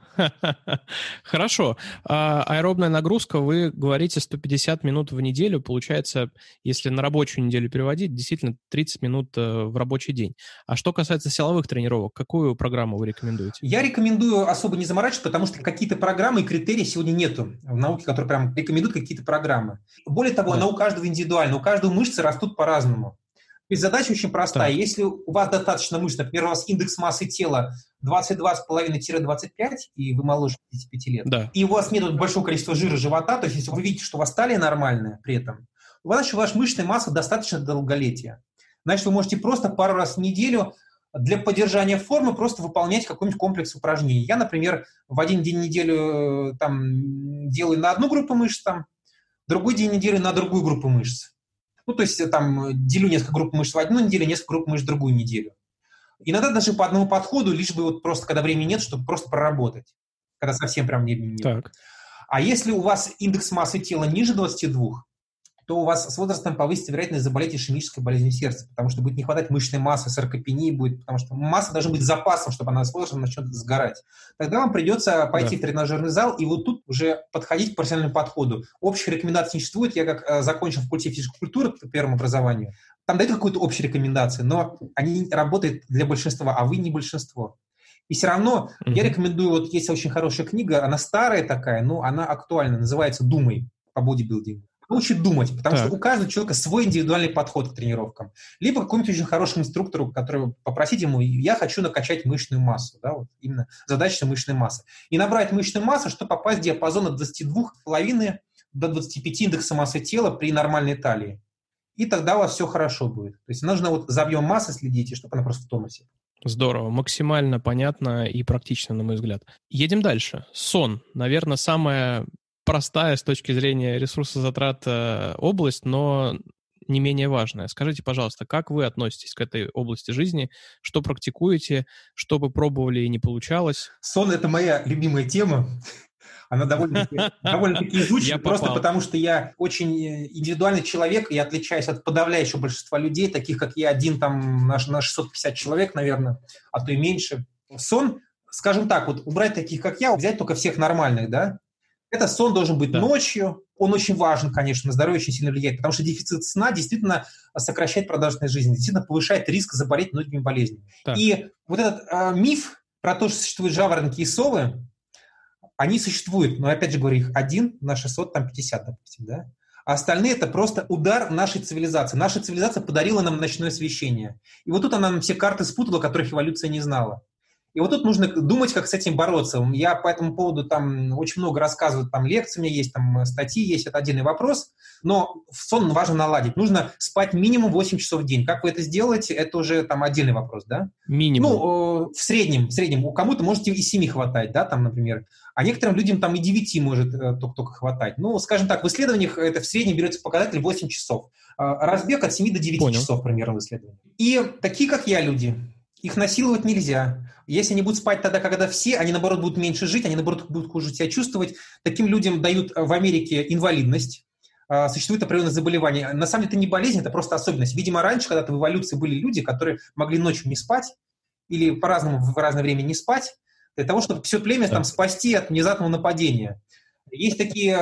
хорошо. Аэробная нагрузка, вы говорите, 150 минут в неделю. Получается, если на рабочую неделю переводить, действительно 30 минут в рабочий день. А что касается силовых тренировок, какую программу вы рекомендуете? Я рекомендую особо не заморачиваться, потому что какие-то программы и критерии сегодня нету в науке, которые прям рекомендуют какие-то программы. Более того, она у каждого индивидуальна, у каждого мышцы растут по-разному. То есть задача очень простая. Если у вас достаточно мышц, например, у вас индекс массы тела 22,5-25, и вы моложе 55 лет, и у вас нет большого количества жира живота, то есть если вы видите, что у вас талия нормальная при этом, значит, ваша мышечная масса достаточно долголетия. Значит, вы можете просто пару раз в неделю для поддержания формы просто выполнять какой-нибудь комплекс упражнений. Я, например, в один день недели делаю на одну группу мышц, другой день недели на другую группу мышц. Ну, то есть делю несколько групп мышц в одну неделю, несколько групп мышц в другую неделю. Иногда даже по одному подходу, лишь бы вот просто, когда времени нет, чтобы просто проработать, когда совсем прям времени нет. А если у вас индекс массы тела ниже 22, то у вас с возрастом повысится вероятность заболеть ишемической болезнью сердца, потому что будет не хватать мышечной массы, саркопении будет, потому что масса должна быть запасом, чтобы она с возрастом начнет сгорать. Тогда вам придется пойти в тренажерный зал и вот тут уже подходить к профессиональному подходу. Общих рекомендаций не существует. Я как закончил факультет физической культуры по первому образованию, там дают какую-то общую рекомендацию, но они работают для большинства, а вы не большинство. И все равно я рекомендую, вот есть очень хорошая книга, она старая такая, но она актуальна, называется «Думай» по бодибилдингу. Учит думать, потому что у каждого человека свой индивидуальный подход к тренировкам. Либо какому-нибудь очень хорошему инструктору, который попросить ему, я хочу накачать мышечную массу, да, вот именно задача мышечной массы. И набрать мышечную массу, чтобы попасть в диапазон от 22,5 до 25 индекса массы тела при нормальной талии. И тогда у вас все хорошо будет. То есть нужно вот за объем массы следить, чтобы она просто в тонусе. Здорово, максимально понятно и практично, на мой взгляд. Едем дальше. Сон. Наверное, самая простая с точки зрения ресурсозатрат область, но не менее важная. Скажите, пожалуйста, как вы относитесь к этой области жизни? Что практикуете? Что вы пробовали и не получалось? Сон – это моя любимая тема. Она довольно-таки изучена, просто потому что я очень индивидуальный человек, и отличаюсь от подавляющего большинства людей, таких как я, один на 650 человек, наверное, а то и меньше. Сон, скажем так, вот убрать таких, как я, взять только всех нормальных, да? Это сон должен быть ночью. Он очень важен, конечно, на здоровье очень сильно влияет, потому что дефицит сна действительно сокращает продолжительность жизни, действительно повышает риск заболеть многими болезнями. И вот этот миф про то, что существуют жаворонки и совы, они существуют, но, опять же говорю, их 1 на 650, допустим, да? А остальные – это просто удар нашей цивилизации. Наша цивилизация подарила нам ночное освещение. И вот тут она нам все карты спутала, которых эволюция не знала. И вот тут нужно думать, как с этим бороться. Я по этому поводу там очень много рассказываю, там лекции у меня есть, там статьи есть, это отдельный вопрос, но сон важно наладить. Нужно спать минимум 8 часов в день. Как вы это сделаете, это уже там отдельный вопрос, да? Минимум. Ну, в среднем. У кому-то может и 7 хватать, да, там, например. А некоторым людям там и 9 может только хватать. Ну, скажем так, в исследованиях это в среднем берется показатель 8 часов. Разбег от 7 до 9 часов примерно в исследовании. И такие, как я, люди, их насиловать нельзя. Если они будут спать тогда, когда все, они, наоборот, будут меньше жить, они, наоборот, будут хуже себя чувствовать. Таким людям дают в Америке инвалидность. Существует определенное заболевание. На самом деле это не болезнь, это просто особенность. Видимо, раньше когда-то в эволюции были люди, которые могли ночью не спать или по-разному в разное время не спать, для того, чтобы все племя там спасти от внезапного нападения. Есть такие,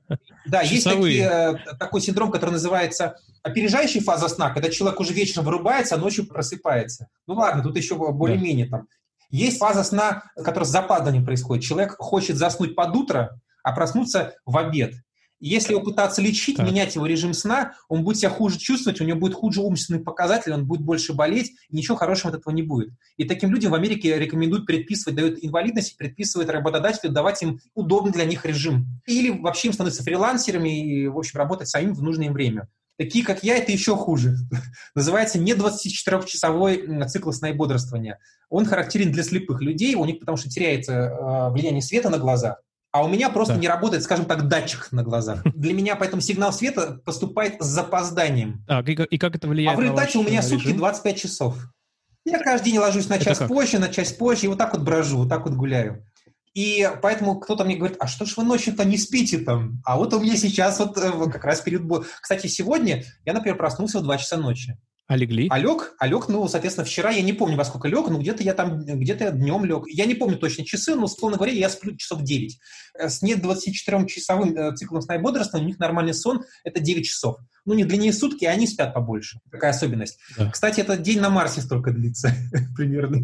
да, есть такой синдром, который называется опережающая фаза сна, когда человек уже вечером вырубается, а ночью просыпается. Ну ладно, тут еще более-менее там. Есть фаза сна, которая с запаздыванием происходит. Человек хочет заснуть под утро, а проснуться в обед. Если его пытаться лечить, менять его режим сна, он будет себя хуже чувствовать, у него будет хуже умственный показатель, он будет больше болеть, и ничего хорошего от этого не будет. И таким людям в Америке рекомендуют предписывать, дают инвалидность, предписывают работодателю давать им удобный для них режим. Или вообще им становятся фрилансерами и, в общем, работать самим в нужное им время. Такие, как я, это еще хуже. Называется не 24-часовой цикл сна и бодрствования. Он характерен для слепых людей, у них потому что теряется влияние света на глаза. А у меня просто не работает, скажем так, датчик на глазах. Для меня поэтому сигнал света поступает с запозданием. И как это влияет на ваш режим? А в результате у меня режим? сутки 25 часов. Я каждый день ложусь на час позже, и вот так вот брожу, вот так вот гуляю. И поэтому кто-то мне говорит, а что ж вы ночью-то не спите там? А вот у меня сейчас вот как раз перед... Кстати, сегодня я, например, проснулся в 2 часа ночи. А легли? А лег, ну, соответственно, вчера я не помню, во сколько лег, но где-то я днем лег. Я не помню точно часы, но, условно говоря, я сплю часов 9. С не 24-часовым циклом сна и бодрствования у них нормальный сон – это 9 часов. Ну, не длиннее сутки, а они спят побольше. Такая особенность. Да. Кстати, этот день на Марсе столько длится примерно.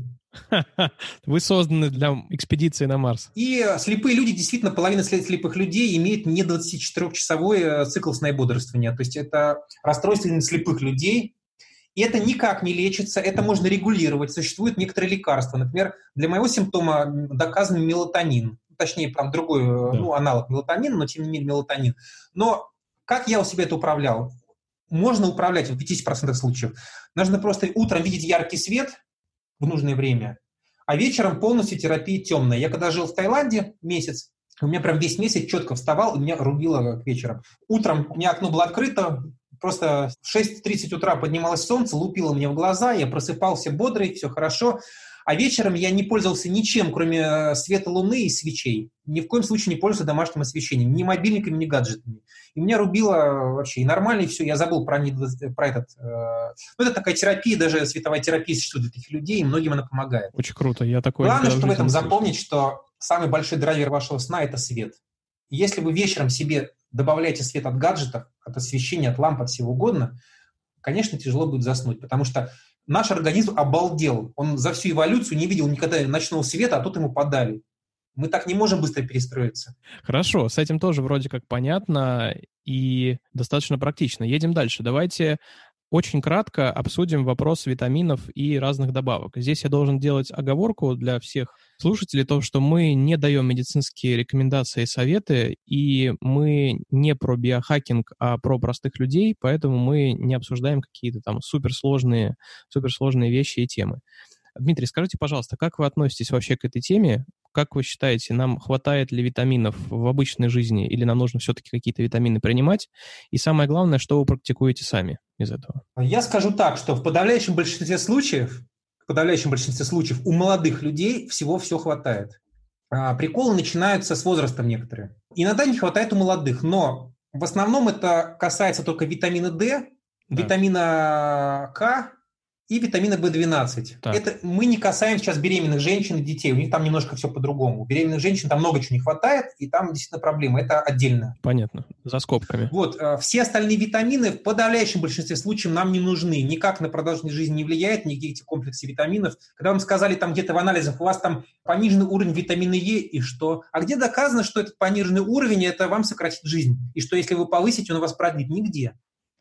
Вы созданы для экспедиции на Марс. И слепые люди, действительно, половина слепых людей имеет не 24-часовой цикл сна и бодрствования. То есть это расстройство слепых людей. И это никак не лечится, это можно регулировать. Существуют некоторые лекарства. Например, для моего симптома доказан мелатонин. Точнее, там другой аналог мелатонина, но тем не менее мелатонин. Но как я у себя это управлял? Можно управлять в 50% случаев. Нужно просто утром видеть яркий свет в нужное время, а вечером полностью терапия темная. Я когда жил в Таиланде месяц, у меня прям весь месяц четко вставал, и меня рубило к вечерам. Утром у меня окно было открыто, просто в 6:30 утра поднималось солнце, лупило мне в глаза, я просыпался бодрый, все хорошо. А вечером я не пользовался ничем, кроме света луны и свечей. Ни в коем случае не пользовался домашним освещением, ни мобильниками, ни гаджетами. И меня рубило вообще и нормально, и все. Я забыл про этот... это такая терапия, даже световая терапия существует для таких людей, и многим она помогает. Очень круто, я такой... Главное, что в этом запомнить, что самый большой драйвер вашего сна – это свет. Если вы вечером себе добавляете свет от гаджетов, от освещения, от ламп, от всего угодно, конечно, тяжело будет заснуть, потому что наш организм обалдел. Он за всю эволюцию не видел никогда ночного света, а тут ему подали. Мы так не можем быстро перестроиться. Хорошо, с этим тоже вроде как понятно и достаточно практично. Едем дальше. Давайте очень кратко обсудим вопрос витаминов и разных добавок. Здесь я должен делать оговорку для всех слушателей, то, что мы не даем медицинские рекомендации и советы, и мы не про биохакинг, а про простых людей, поэтому мы не обсуждаем какие-то там суперсложные вещи и темы. Дмитрий, скажите, пожалуйста, как вы относитесь вообще к этой теме? Как вы считаете, нам хватает ли витаминов в обычной жизни, или нам нужно все-таки какие-то витамины принимать? И самое главное, что вы практикуете сами из этого? Я скажу так, что в подавляющем большинстве случаев у молодых людей всего все хватает. Приколы начинаются с возрастом некоторые. Иногда не хватает у молодых, но в основном это касается только витамина D, витамина К и витамина В12. Это мы не касаем сейчас беременных женщин и детей. У них там немножко все по-другому. У беременных женщин там много чего не хватает, и там действительно проблема. Это отдельно. Понятно. За скобками. Вот. Все остальные витамины в подавляющем большинстве случаев нам не нужны. Никак на продолжительность жизни не влияет, никакие эти комплексы витаминов. Когда вам сказали там где-то в анализах, у вас там пониженный уровень витамина Е, и что? А где доказано, что этот пониженный уровень, это вам сократит жизнь? И что если вы повысите, он у вас продлит? Нигде.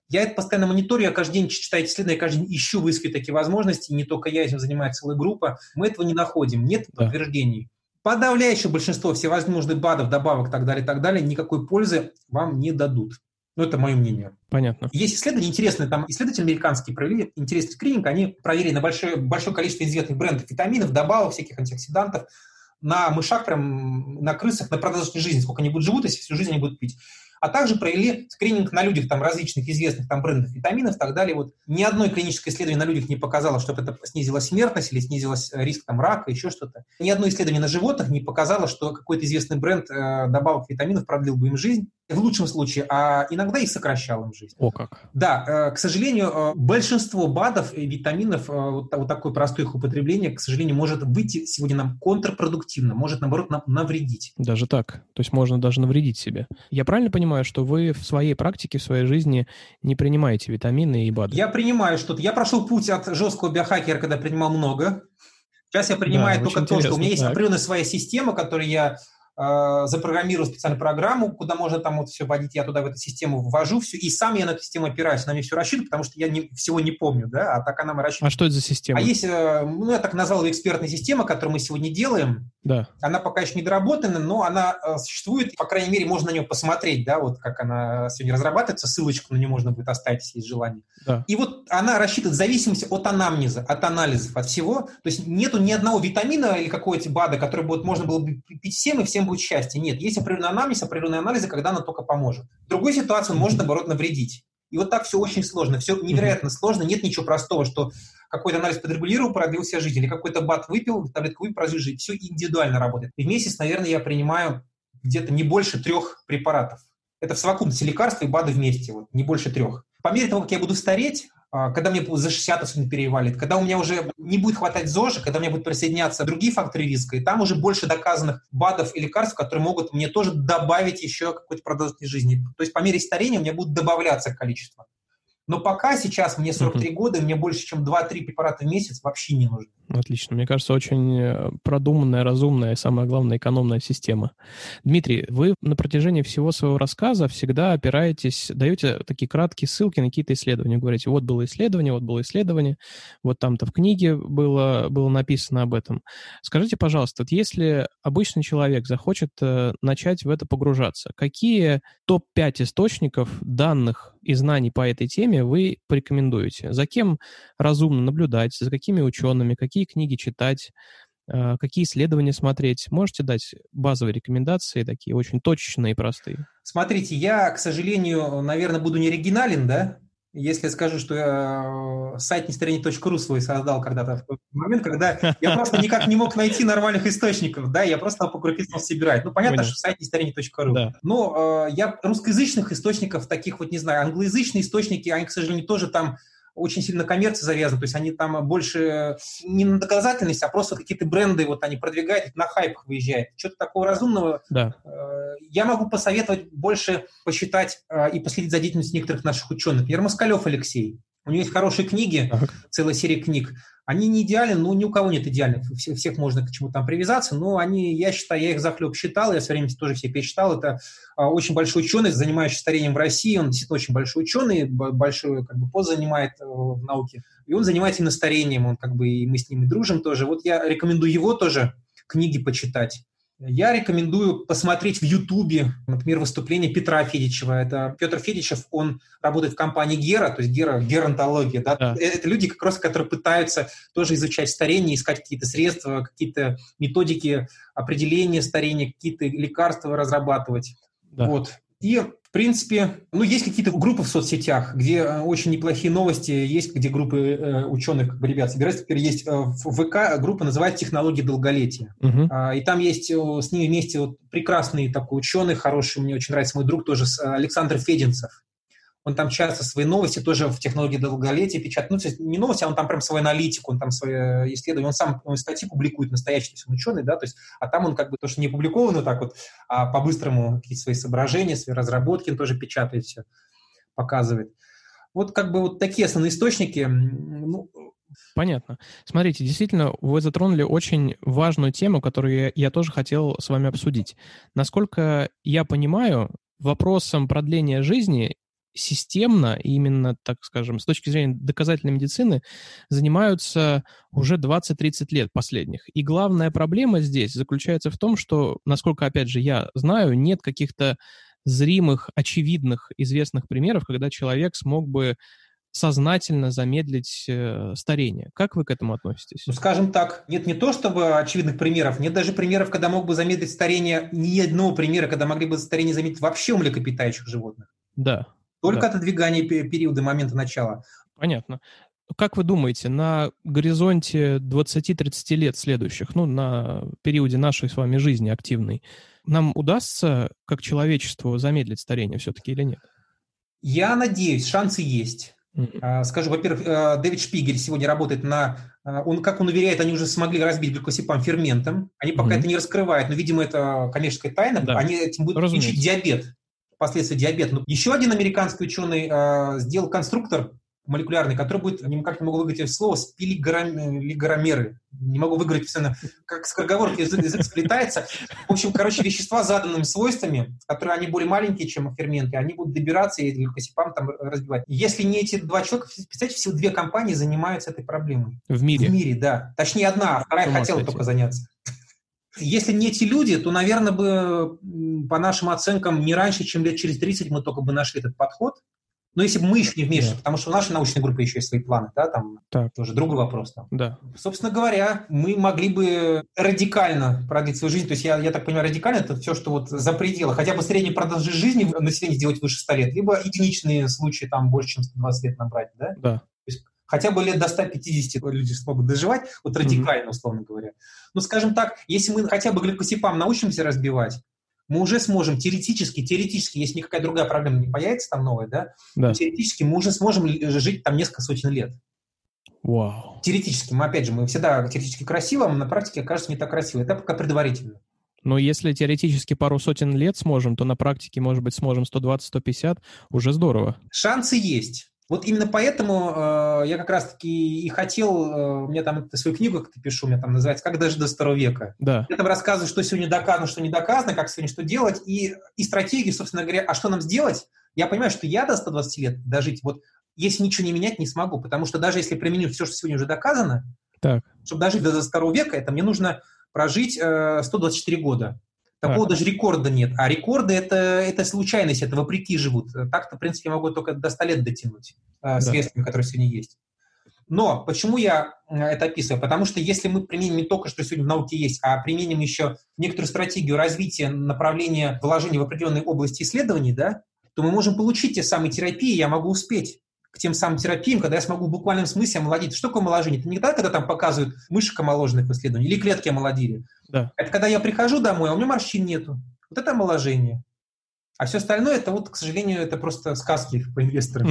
Я это постоянно мониторю, я каждый день читаю исследования, я каждый день ищу, выискиваю такие возможности, не только я, этим занимается целая группа. Мы этого не находим, нет подтверждений. Подавляющее большинство всевозможных БАДов, добавок и так далее, никакой пользы вам не дадут. Ну, это мое мнение. Понятно. Есть исследования интересные, там исследователи американские провели интересный скрининг, они проверили на большое количество известных брендов витаминов, добавок, всяких антиоксидантов, на мышах, прям на крысах, на продолжительность жизни, сколько они будут живут, если всю жизнь они будут пить. А также провели скрининг на людях там, различных известных там, брендов витаминов и так далее. Вот ни одно клиническое исследование на людях не показало, что это снизило смертность или снизилось риск там, рака, еще что-то. Ни одно исследование на животных не показало, что какой-то известный бренд добавок витаминов продлил бы им жизнь, в лучшем случае, а иногда и сокращал им жизнь. О как. Да, к сожалению, большинство БАДов и витаминов, вот такое простое их употребление, к сожалению, может выйти сегодня нам контрпродуктивно, может, наоборот, нам навредить. Даже так? То есть можно даже навредить себе. Я правильно понимаю, что вы в своей практике, в своей жизни не принимаете витамины и БАДы? Я принимаю что-то. Я прошел путь от жесткого биохакера, когда принимал много. Сейчас я принимаю только то, что у меня есть определенная своя система, которую я запрограммировал специальную программу, куда можно там вот все вводить, я туда в эту систему ввожу все, и сам я на эту систему опираюсь, на мне все рассчитываю, потому что я всего не помню, да, а так она рассчитывает. А что это за система? А есть, ну, я так назвал ее экспертная система, которую мы сегодня делаем. Да. Она пока еще не доработана, но она существует, по крайней мере, можно на нее посмотреть, да, вот как она сегодня разрабатывается, ссылочку на нее можно будет оставить, если есть желание. Да. И вот она рассчитывает в зависимости от анамнеза, от анализов, от всего, то есть нету ни одного витамина или какого-то БАДа, который можно было бы пить всем, и всем будет счастье. Нет, есть определенный анамнез, определенные анализы, когда она только поможет. В другой ситуации он может, наоборот, навредить. И вот так все очень сложно, все невероятно сложно, нет ничего простого, что какой-то анализ подрегулировал, продлил себе жизнь, или какой-то БАД выпил, таблетку выпил, продлил жизнь. Все индивидуально работает. И в месяц, наверное, я принимаю где-то не больше 3 препаратов. Это в совокупности лекарства и БАДы вместе, вот, не больше 3. По мере того, как я буду стареть, когда мне за 60 особенно перевалит, когда у меня уже не будет хватать ЗОЖа, когда у меня будут присоединяться другие факторы риска, и там уже больше доказанных БАДов и лекарств, которые могут мне тоже добавить еще какой-то продолжительность жизни. То есть по мере старения у меня будет добавляться количество. Но пока сейчас мне 43 года, и мне больше, чем 2-3 препарата в месяц вообще не нужно. Отлично. Мне кажется, очень продуманная, разумная и, самое главное, экономная система. Дмитрий, вы на протяжении всего своего рассказа всегда опираетесь, даете такие краткие ссылки на какие-то исследования. Говорите, вот было исследование, вот там-то в книге было написано об этом. Скажите, пожалуйста, вот если обычный человек захочет начать в это погружаться, какие топ-5 источников данных и знаний по этой теме вы порекомендуете? За кем разумно наблюдать, за какими учеными, какие книги читать, какие исследования смотреть? Можете дать базовые рекомендации, такие очень точечные и простые? Смотрите, я, к сожалению, наверное, буду не оригинален, да? Если я скажу, что я сайт несторени.ру свой создал когда-то в тот момент, когда я просто никак не мог найти нормальных источников, да, я просто по крупицам собирать. Ну, понятно, что сайт несторени.ру. Да. Но я русскоязычных источников, таких вот, не знаю, англоязычные источники, они, к сожалению, тоже там очень сильно на коммерции завязаны, то есть они там больше не на доказательность, а просто какие-то бренды, вот они продвигают, на хайпах выезжают. Что-то такого разумного. Да. Я могу посоветовать больше посчитать и последить за деятельностью некоторых наших ученых. Например, Москалев Алексей. У него есть хорошие книги, целая серия книг. Они не идеальны, но ни у кого нет идеальных. Всех можно к чему-то там привязаться, но они, я считаю, я их захлеб читал, я все время тоже все перечитал. Это очень большой ученый, занимающийся старением в России. Он действительно очень большой ученый, большой как бы, пост занимает в науке. И он занимается именно старением, он как бы, и мы с ним и дружим тоже. Вот я рекомендую его тоже книги почитать. Я рекомендую посмотреть в Ютубе, например, выступление Петра Федичева. Это Петр Федичев, он работает в компании Гера, то есть геронтология. Да? Да. Это люди, как раз, которые пытаются тоже изучать старение, искать какие-то средства, какие-то методики определения старения, какие-то лекарства разрабатывать. Да. Вот. И, в принципе, есть какие-то группы в соцсетях, где очень неплохие новости, есть где группы ученых, как бы, ребят собираются. Теперь есть в ВК группа, называется «Технологии долголетия». И там есть с ними вместе вот прекрасный такой ученый, хороший, мне очень нравится мой друг тоже, Александр Фединцев. Он там часто свои новости тоже в «Технологии долголетия» печатает. Ну, не новости, а он там прям свою аналитику, он там свои исследования, он сам статьи публикует настоящий, то есть он ученый, да, то есть, а там он как бы тоже не опубликован вот так вот, а по-быстрому какие-то свои соображения, свои разработки он тоже печатает все, показывает. Вот как бы вот такие основные источники. Понятно. Смотрите, действительно, вы затронули очень важную тему, которую я тоже хотел с вами обсудить. Насколько я понимаю, вопросом продления жизни системно, именно, так скажем, с точки зрения доказательной медицины, занимаются уже 20-30 лет последних. И главная проблема здесь заключается в том, что, насколько, опять же, я знаю, нет каких-то зримых, очевидных, известных примеров, когда человек смог бы сознательно замедлить старение. Как вы к этому относитесь? Ну, скажем так, нет не то чтобы очевидных примеров, нет даже примеров, когда мог бы замедлить старение, ни одного примера, когда могли бы старение замедлить вообще у млекопитающих животных. Да. Только да. отодвигание периода, момента начала. Понятно. Как вы думаете, на горизонте 20-30 лет следующих, на периоде нашей с вами жизни активной, нам удастся, как человечеству, замедлить старение все-таки или нет? Я надеюсь, шансы есть. Скажу, во-первых, Дэвид Шпигель сегодня работает как он уверяет, они уже смогли разбить глюкозапам ферментом. Они пока это не раскрывают, но, видимо, это коммерческая тайна. Да. Они этим будут лечить диабет, последствия диабета. Но еще один американский ученый сделал конструктор молекулярный, который будет, никак не могу выговорить слово, спилигромеры. Не могу выговорить постоянно, как скороговорка, язык сплетается. В общем, вещества с заданными свойствами, которые они более маленькие, чем ферменты, они будут добираться и глюкозапам там разбивать. Если не эти два человека, представьте, всего 2 компании занимаются этой проблемой. В мире? В мире, да. Точнее, одна, а вторая хотела только заняться. Если не эти люди, то, наверное, бы, по нашим оценкам, не раньше, чем лет через 30 мы только бы нашли этот подход. Но если бы мы еще не вмешивались, потому что у нашей научной группы еще есть свои планы, да, там тоже другой вопрос. Там. Да. Собственно говоря, мы могли бы радикально продлить свою жизнь, то есть я так понимаю, радикально это все, что вот за пределы, хотя бы средней продолжительности жизни населения сделать выше 100 лет, либо единичные случаи там больше, чем 120 лет набрать, да? Да. То есть хотя бы лет до 150 люди смогут доживать, вот радикально, условно говоря. Ну, скажем так, если мы хотя бы глюкозапам научимся разбивать, мы уже сможем теоретически, если никакая другая проблема не появится там новая, да. Теоретически мы уже сможем жить там несколько сотен лет. Вау. Теоретически, мы всегда теоретически красиво, а на практике окажется не так красиво. Это пока предварительно. Но если теоретически пару сотен лет сможем, то на практике, может быть, сможем 120-150, уже здорово. Шансы есть. Вот именно поэтому я как раз-таки и хотел, у меня там свою книгу, как-то пишу, у меня там называется «Как дожить до старого века». Да. Я там рассказываю, что сегодня доказано, что не доказано, как сегодня что делать, и стратегию, собственно говоря, а что нам сделать? Я понимаю, что я до 120 лет дожить, вот если ничего не менять, не смогу, потому что даже если применю все, что сегодня уже доказано, чтобы дожить до старого века, это мне нужно прожить 124 года. Такого даже рекорда нет. А рекорды это случайность, это вопреки живут. Так-то, в принципе, я могу только до 100 лет дотянуть средствами, которые сегодня есть. Но почему я это описываю? Потому что если мы применим не только, что сегодня в науке есть, а применим еще некоторую стратегию развития направления вложения в определенные области исследований, да, то мы можем получить те самые терапии, я могу успеть к тем самым терапиям, когда я смогу в буквальном смысле омолодить. Что такое омоложение? Это не тогда, когда там показывают мышек омоложенных в исследовании или клетки омолодили. Да. Это когда я прихожу домой, а у меня морщин нету. Вот это омоложение. А все остальное, это вот, к сожалению, это просто сказки по инвесторам.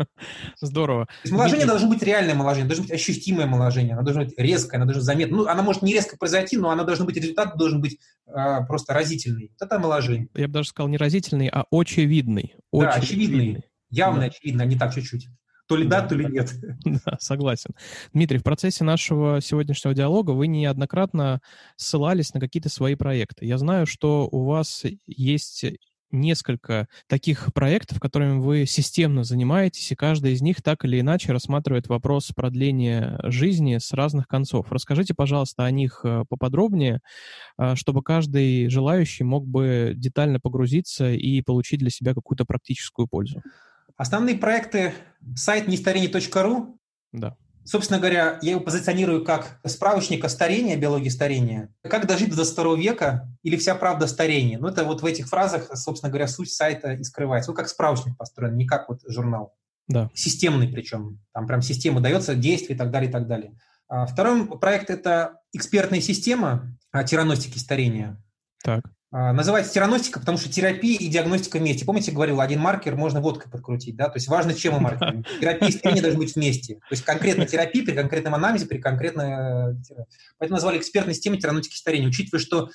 Здорово. То есть омоложение должно быть реальное омоложение, должно быть ощутимое омоложение, оно должно быть резкое, оно должно быть заметное. Ну, оно может не резко произойти, но оно должно быть, результат должен быть просто разительный. Вот это омоложение. Я бы даже сказал не разительный, а очевидный. Да, очевидный. Явно очевидно, а не так чуть-чуть. То ли да, то ли нет. Да, согласен. Дмитрий, в процессе нашего сегодняшнего диалога вы неоднократно ссылались на какие-то свои проекты. Я знаю, что у вас есть несколько таких проектов, которыми вы системно занимаетесь, и каждый из них так или иначе рассматривает вопрос продления жизни с разных концов. Расскажите, пожалуйста, о них поподробнее, чтобы каждый желающий мог бы детально погрузиться и получить для себя какую-то практическую пользу. Основные проекты — сайт нестарение.ру. Да. Собственно говоря, я его позиционирую как справочник о старении, о биологии старения. Как дожить до старого века или вся правда о старении. Ну, это вот в этих фразах, собственно говоря, суть сайта и скрывается. Вот как справочник построен, не как вот журнал. Да. Системный причем. Там прям система дается, действия и так далее, и так далее. Второй проект — это экспертная система тираностики старения. Так. Называется тираностика, потому что терапия и диагностика вместе. Помните, я говорил, один маркер можно водкой подкрутить, да? То есть важно, чем мы маркируем. Терапия и старение должны быть вместе. То есть конкретно терапия при конкретном анализе, при конкретной терапии. Поэтому назвали экспертной системой тираностики старения. Учитывая, что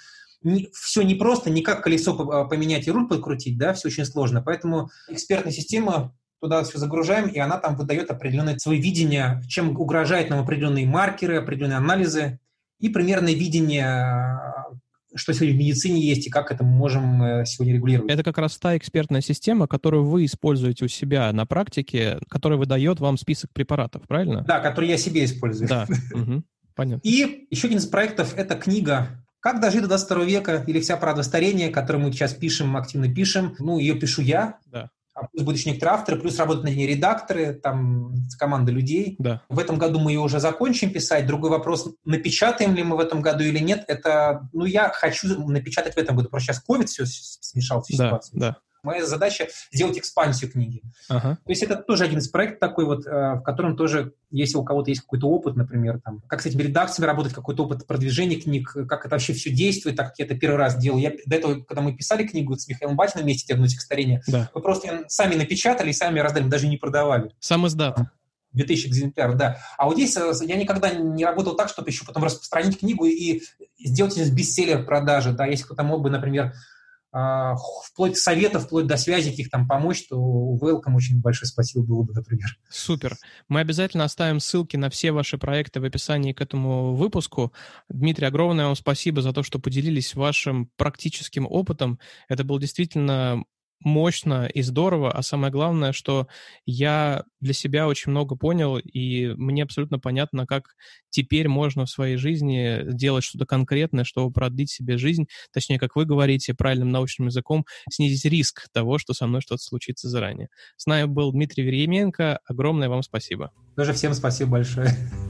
все непросто, не как колесо поменять и руль подкрутить, да, все очень сложно. Поэтому экспертная система, туда все загружаем, и она там выдает определенное свое видение, чем угрожают нам определенные маркеры, определенные анализы и примерное видение что сегодня в медицине есть и как это мы можем сегодня регулировать. Это как раз та экспертная система, которую вы используете у себя на практике, которая выдает вам список препаратов, правильно? Да, который я себе использую. Да, понятно. И еще один из проектов – это книга «Как дожить до 22 века» или «Вся правда старения», которую мы сейчас пишем, активно пишем. Ее пишу я. Да. Плюс будут еще некоторые авторы, плюс работают над ней редакторы, там команда людей. Да. В этом году мы ее уже закончим писать. Другой вопрос, напечатаем ли мы в этом году или нет, это, я хочу напечатать в этом году. Просто сейчас ковид все смешал всю ситуацию. Да. Моя задача сделать экспансию книги. То есть это тоже один из проектов такой вот, в котором тоже, если у кого-то есть какой-то опыт, например, там, как с этими редакциями работать, какой-то опыт продвижения книг, как это вообще все действует, так как я это первый раз делал. До этого, когда мы писали книгу с Михаилом Батиным вместе «Диагностика старения», мы просто сами напечатали и сами раздали, даже не продавали. Сам издат. 2000 экземпляров, да. А вот здесь я никогда не работал так, чтобы еще потом распространить книгу и сделать из бестселлер продажи. Да, если кто-то мог бы, например, вплоть советов, вплоть до связи каких там помочь, то welcome, очень большое спасибо было бы, например. Супер. Мы обязательно оставим ссылки на все ваши проекты в описании к этому выпуску. Дмитрий, огромное вам спасибо за то, что поделились вашим практическим опытом. Это было действительно мощно и здорово, а самое главное, что я для себя очень много понял, и мне абсолютно понятно, как теперь можно в своей жизни делать что-то конкретное, чтобы продлить себе жизнь, точнее, как вы говорите, правильным научным языком, снизить риск того, что со мной что-то случится заранее. С нами был Дмитрий Веременко. Огромное вам спасибо. Тоже всем спасибо большое.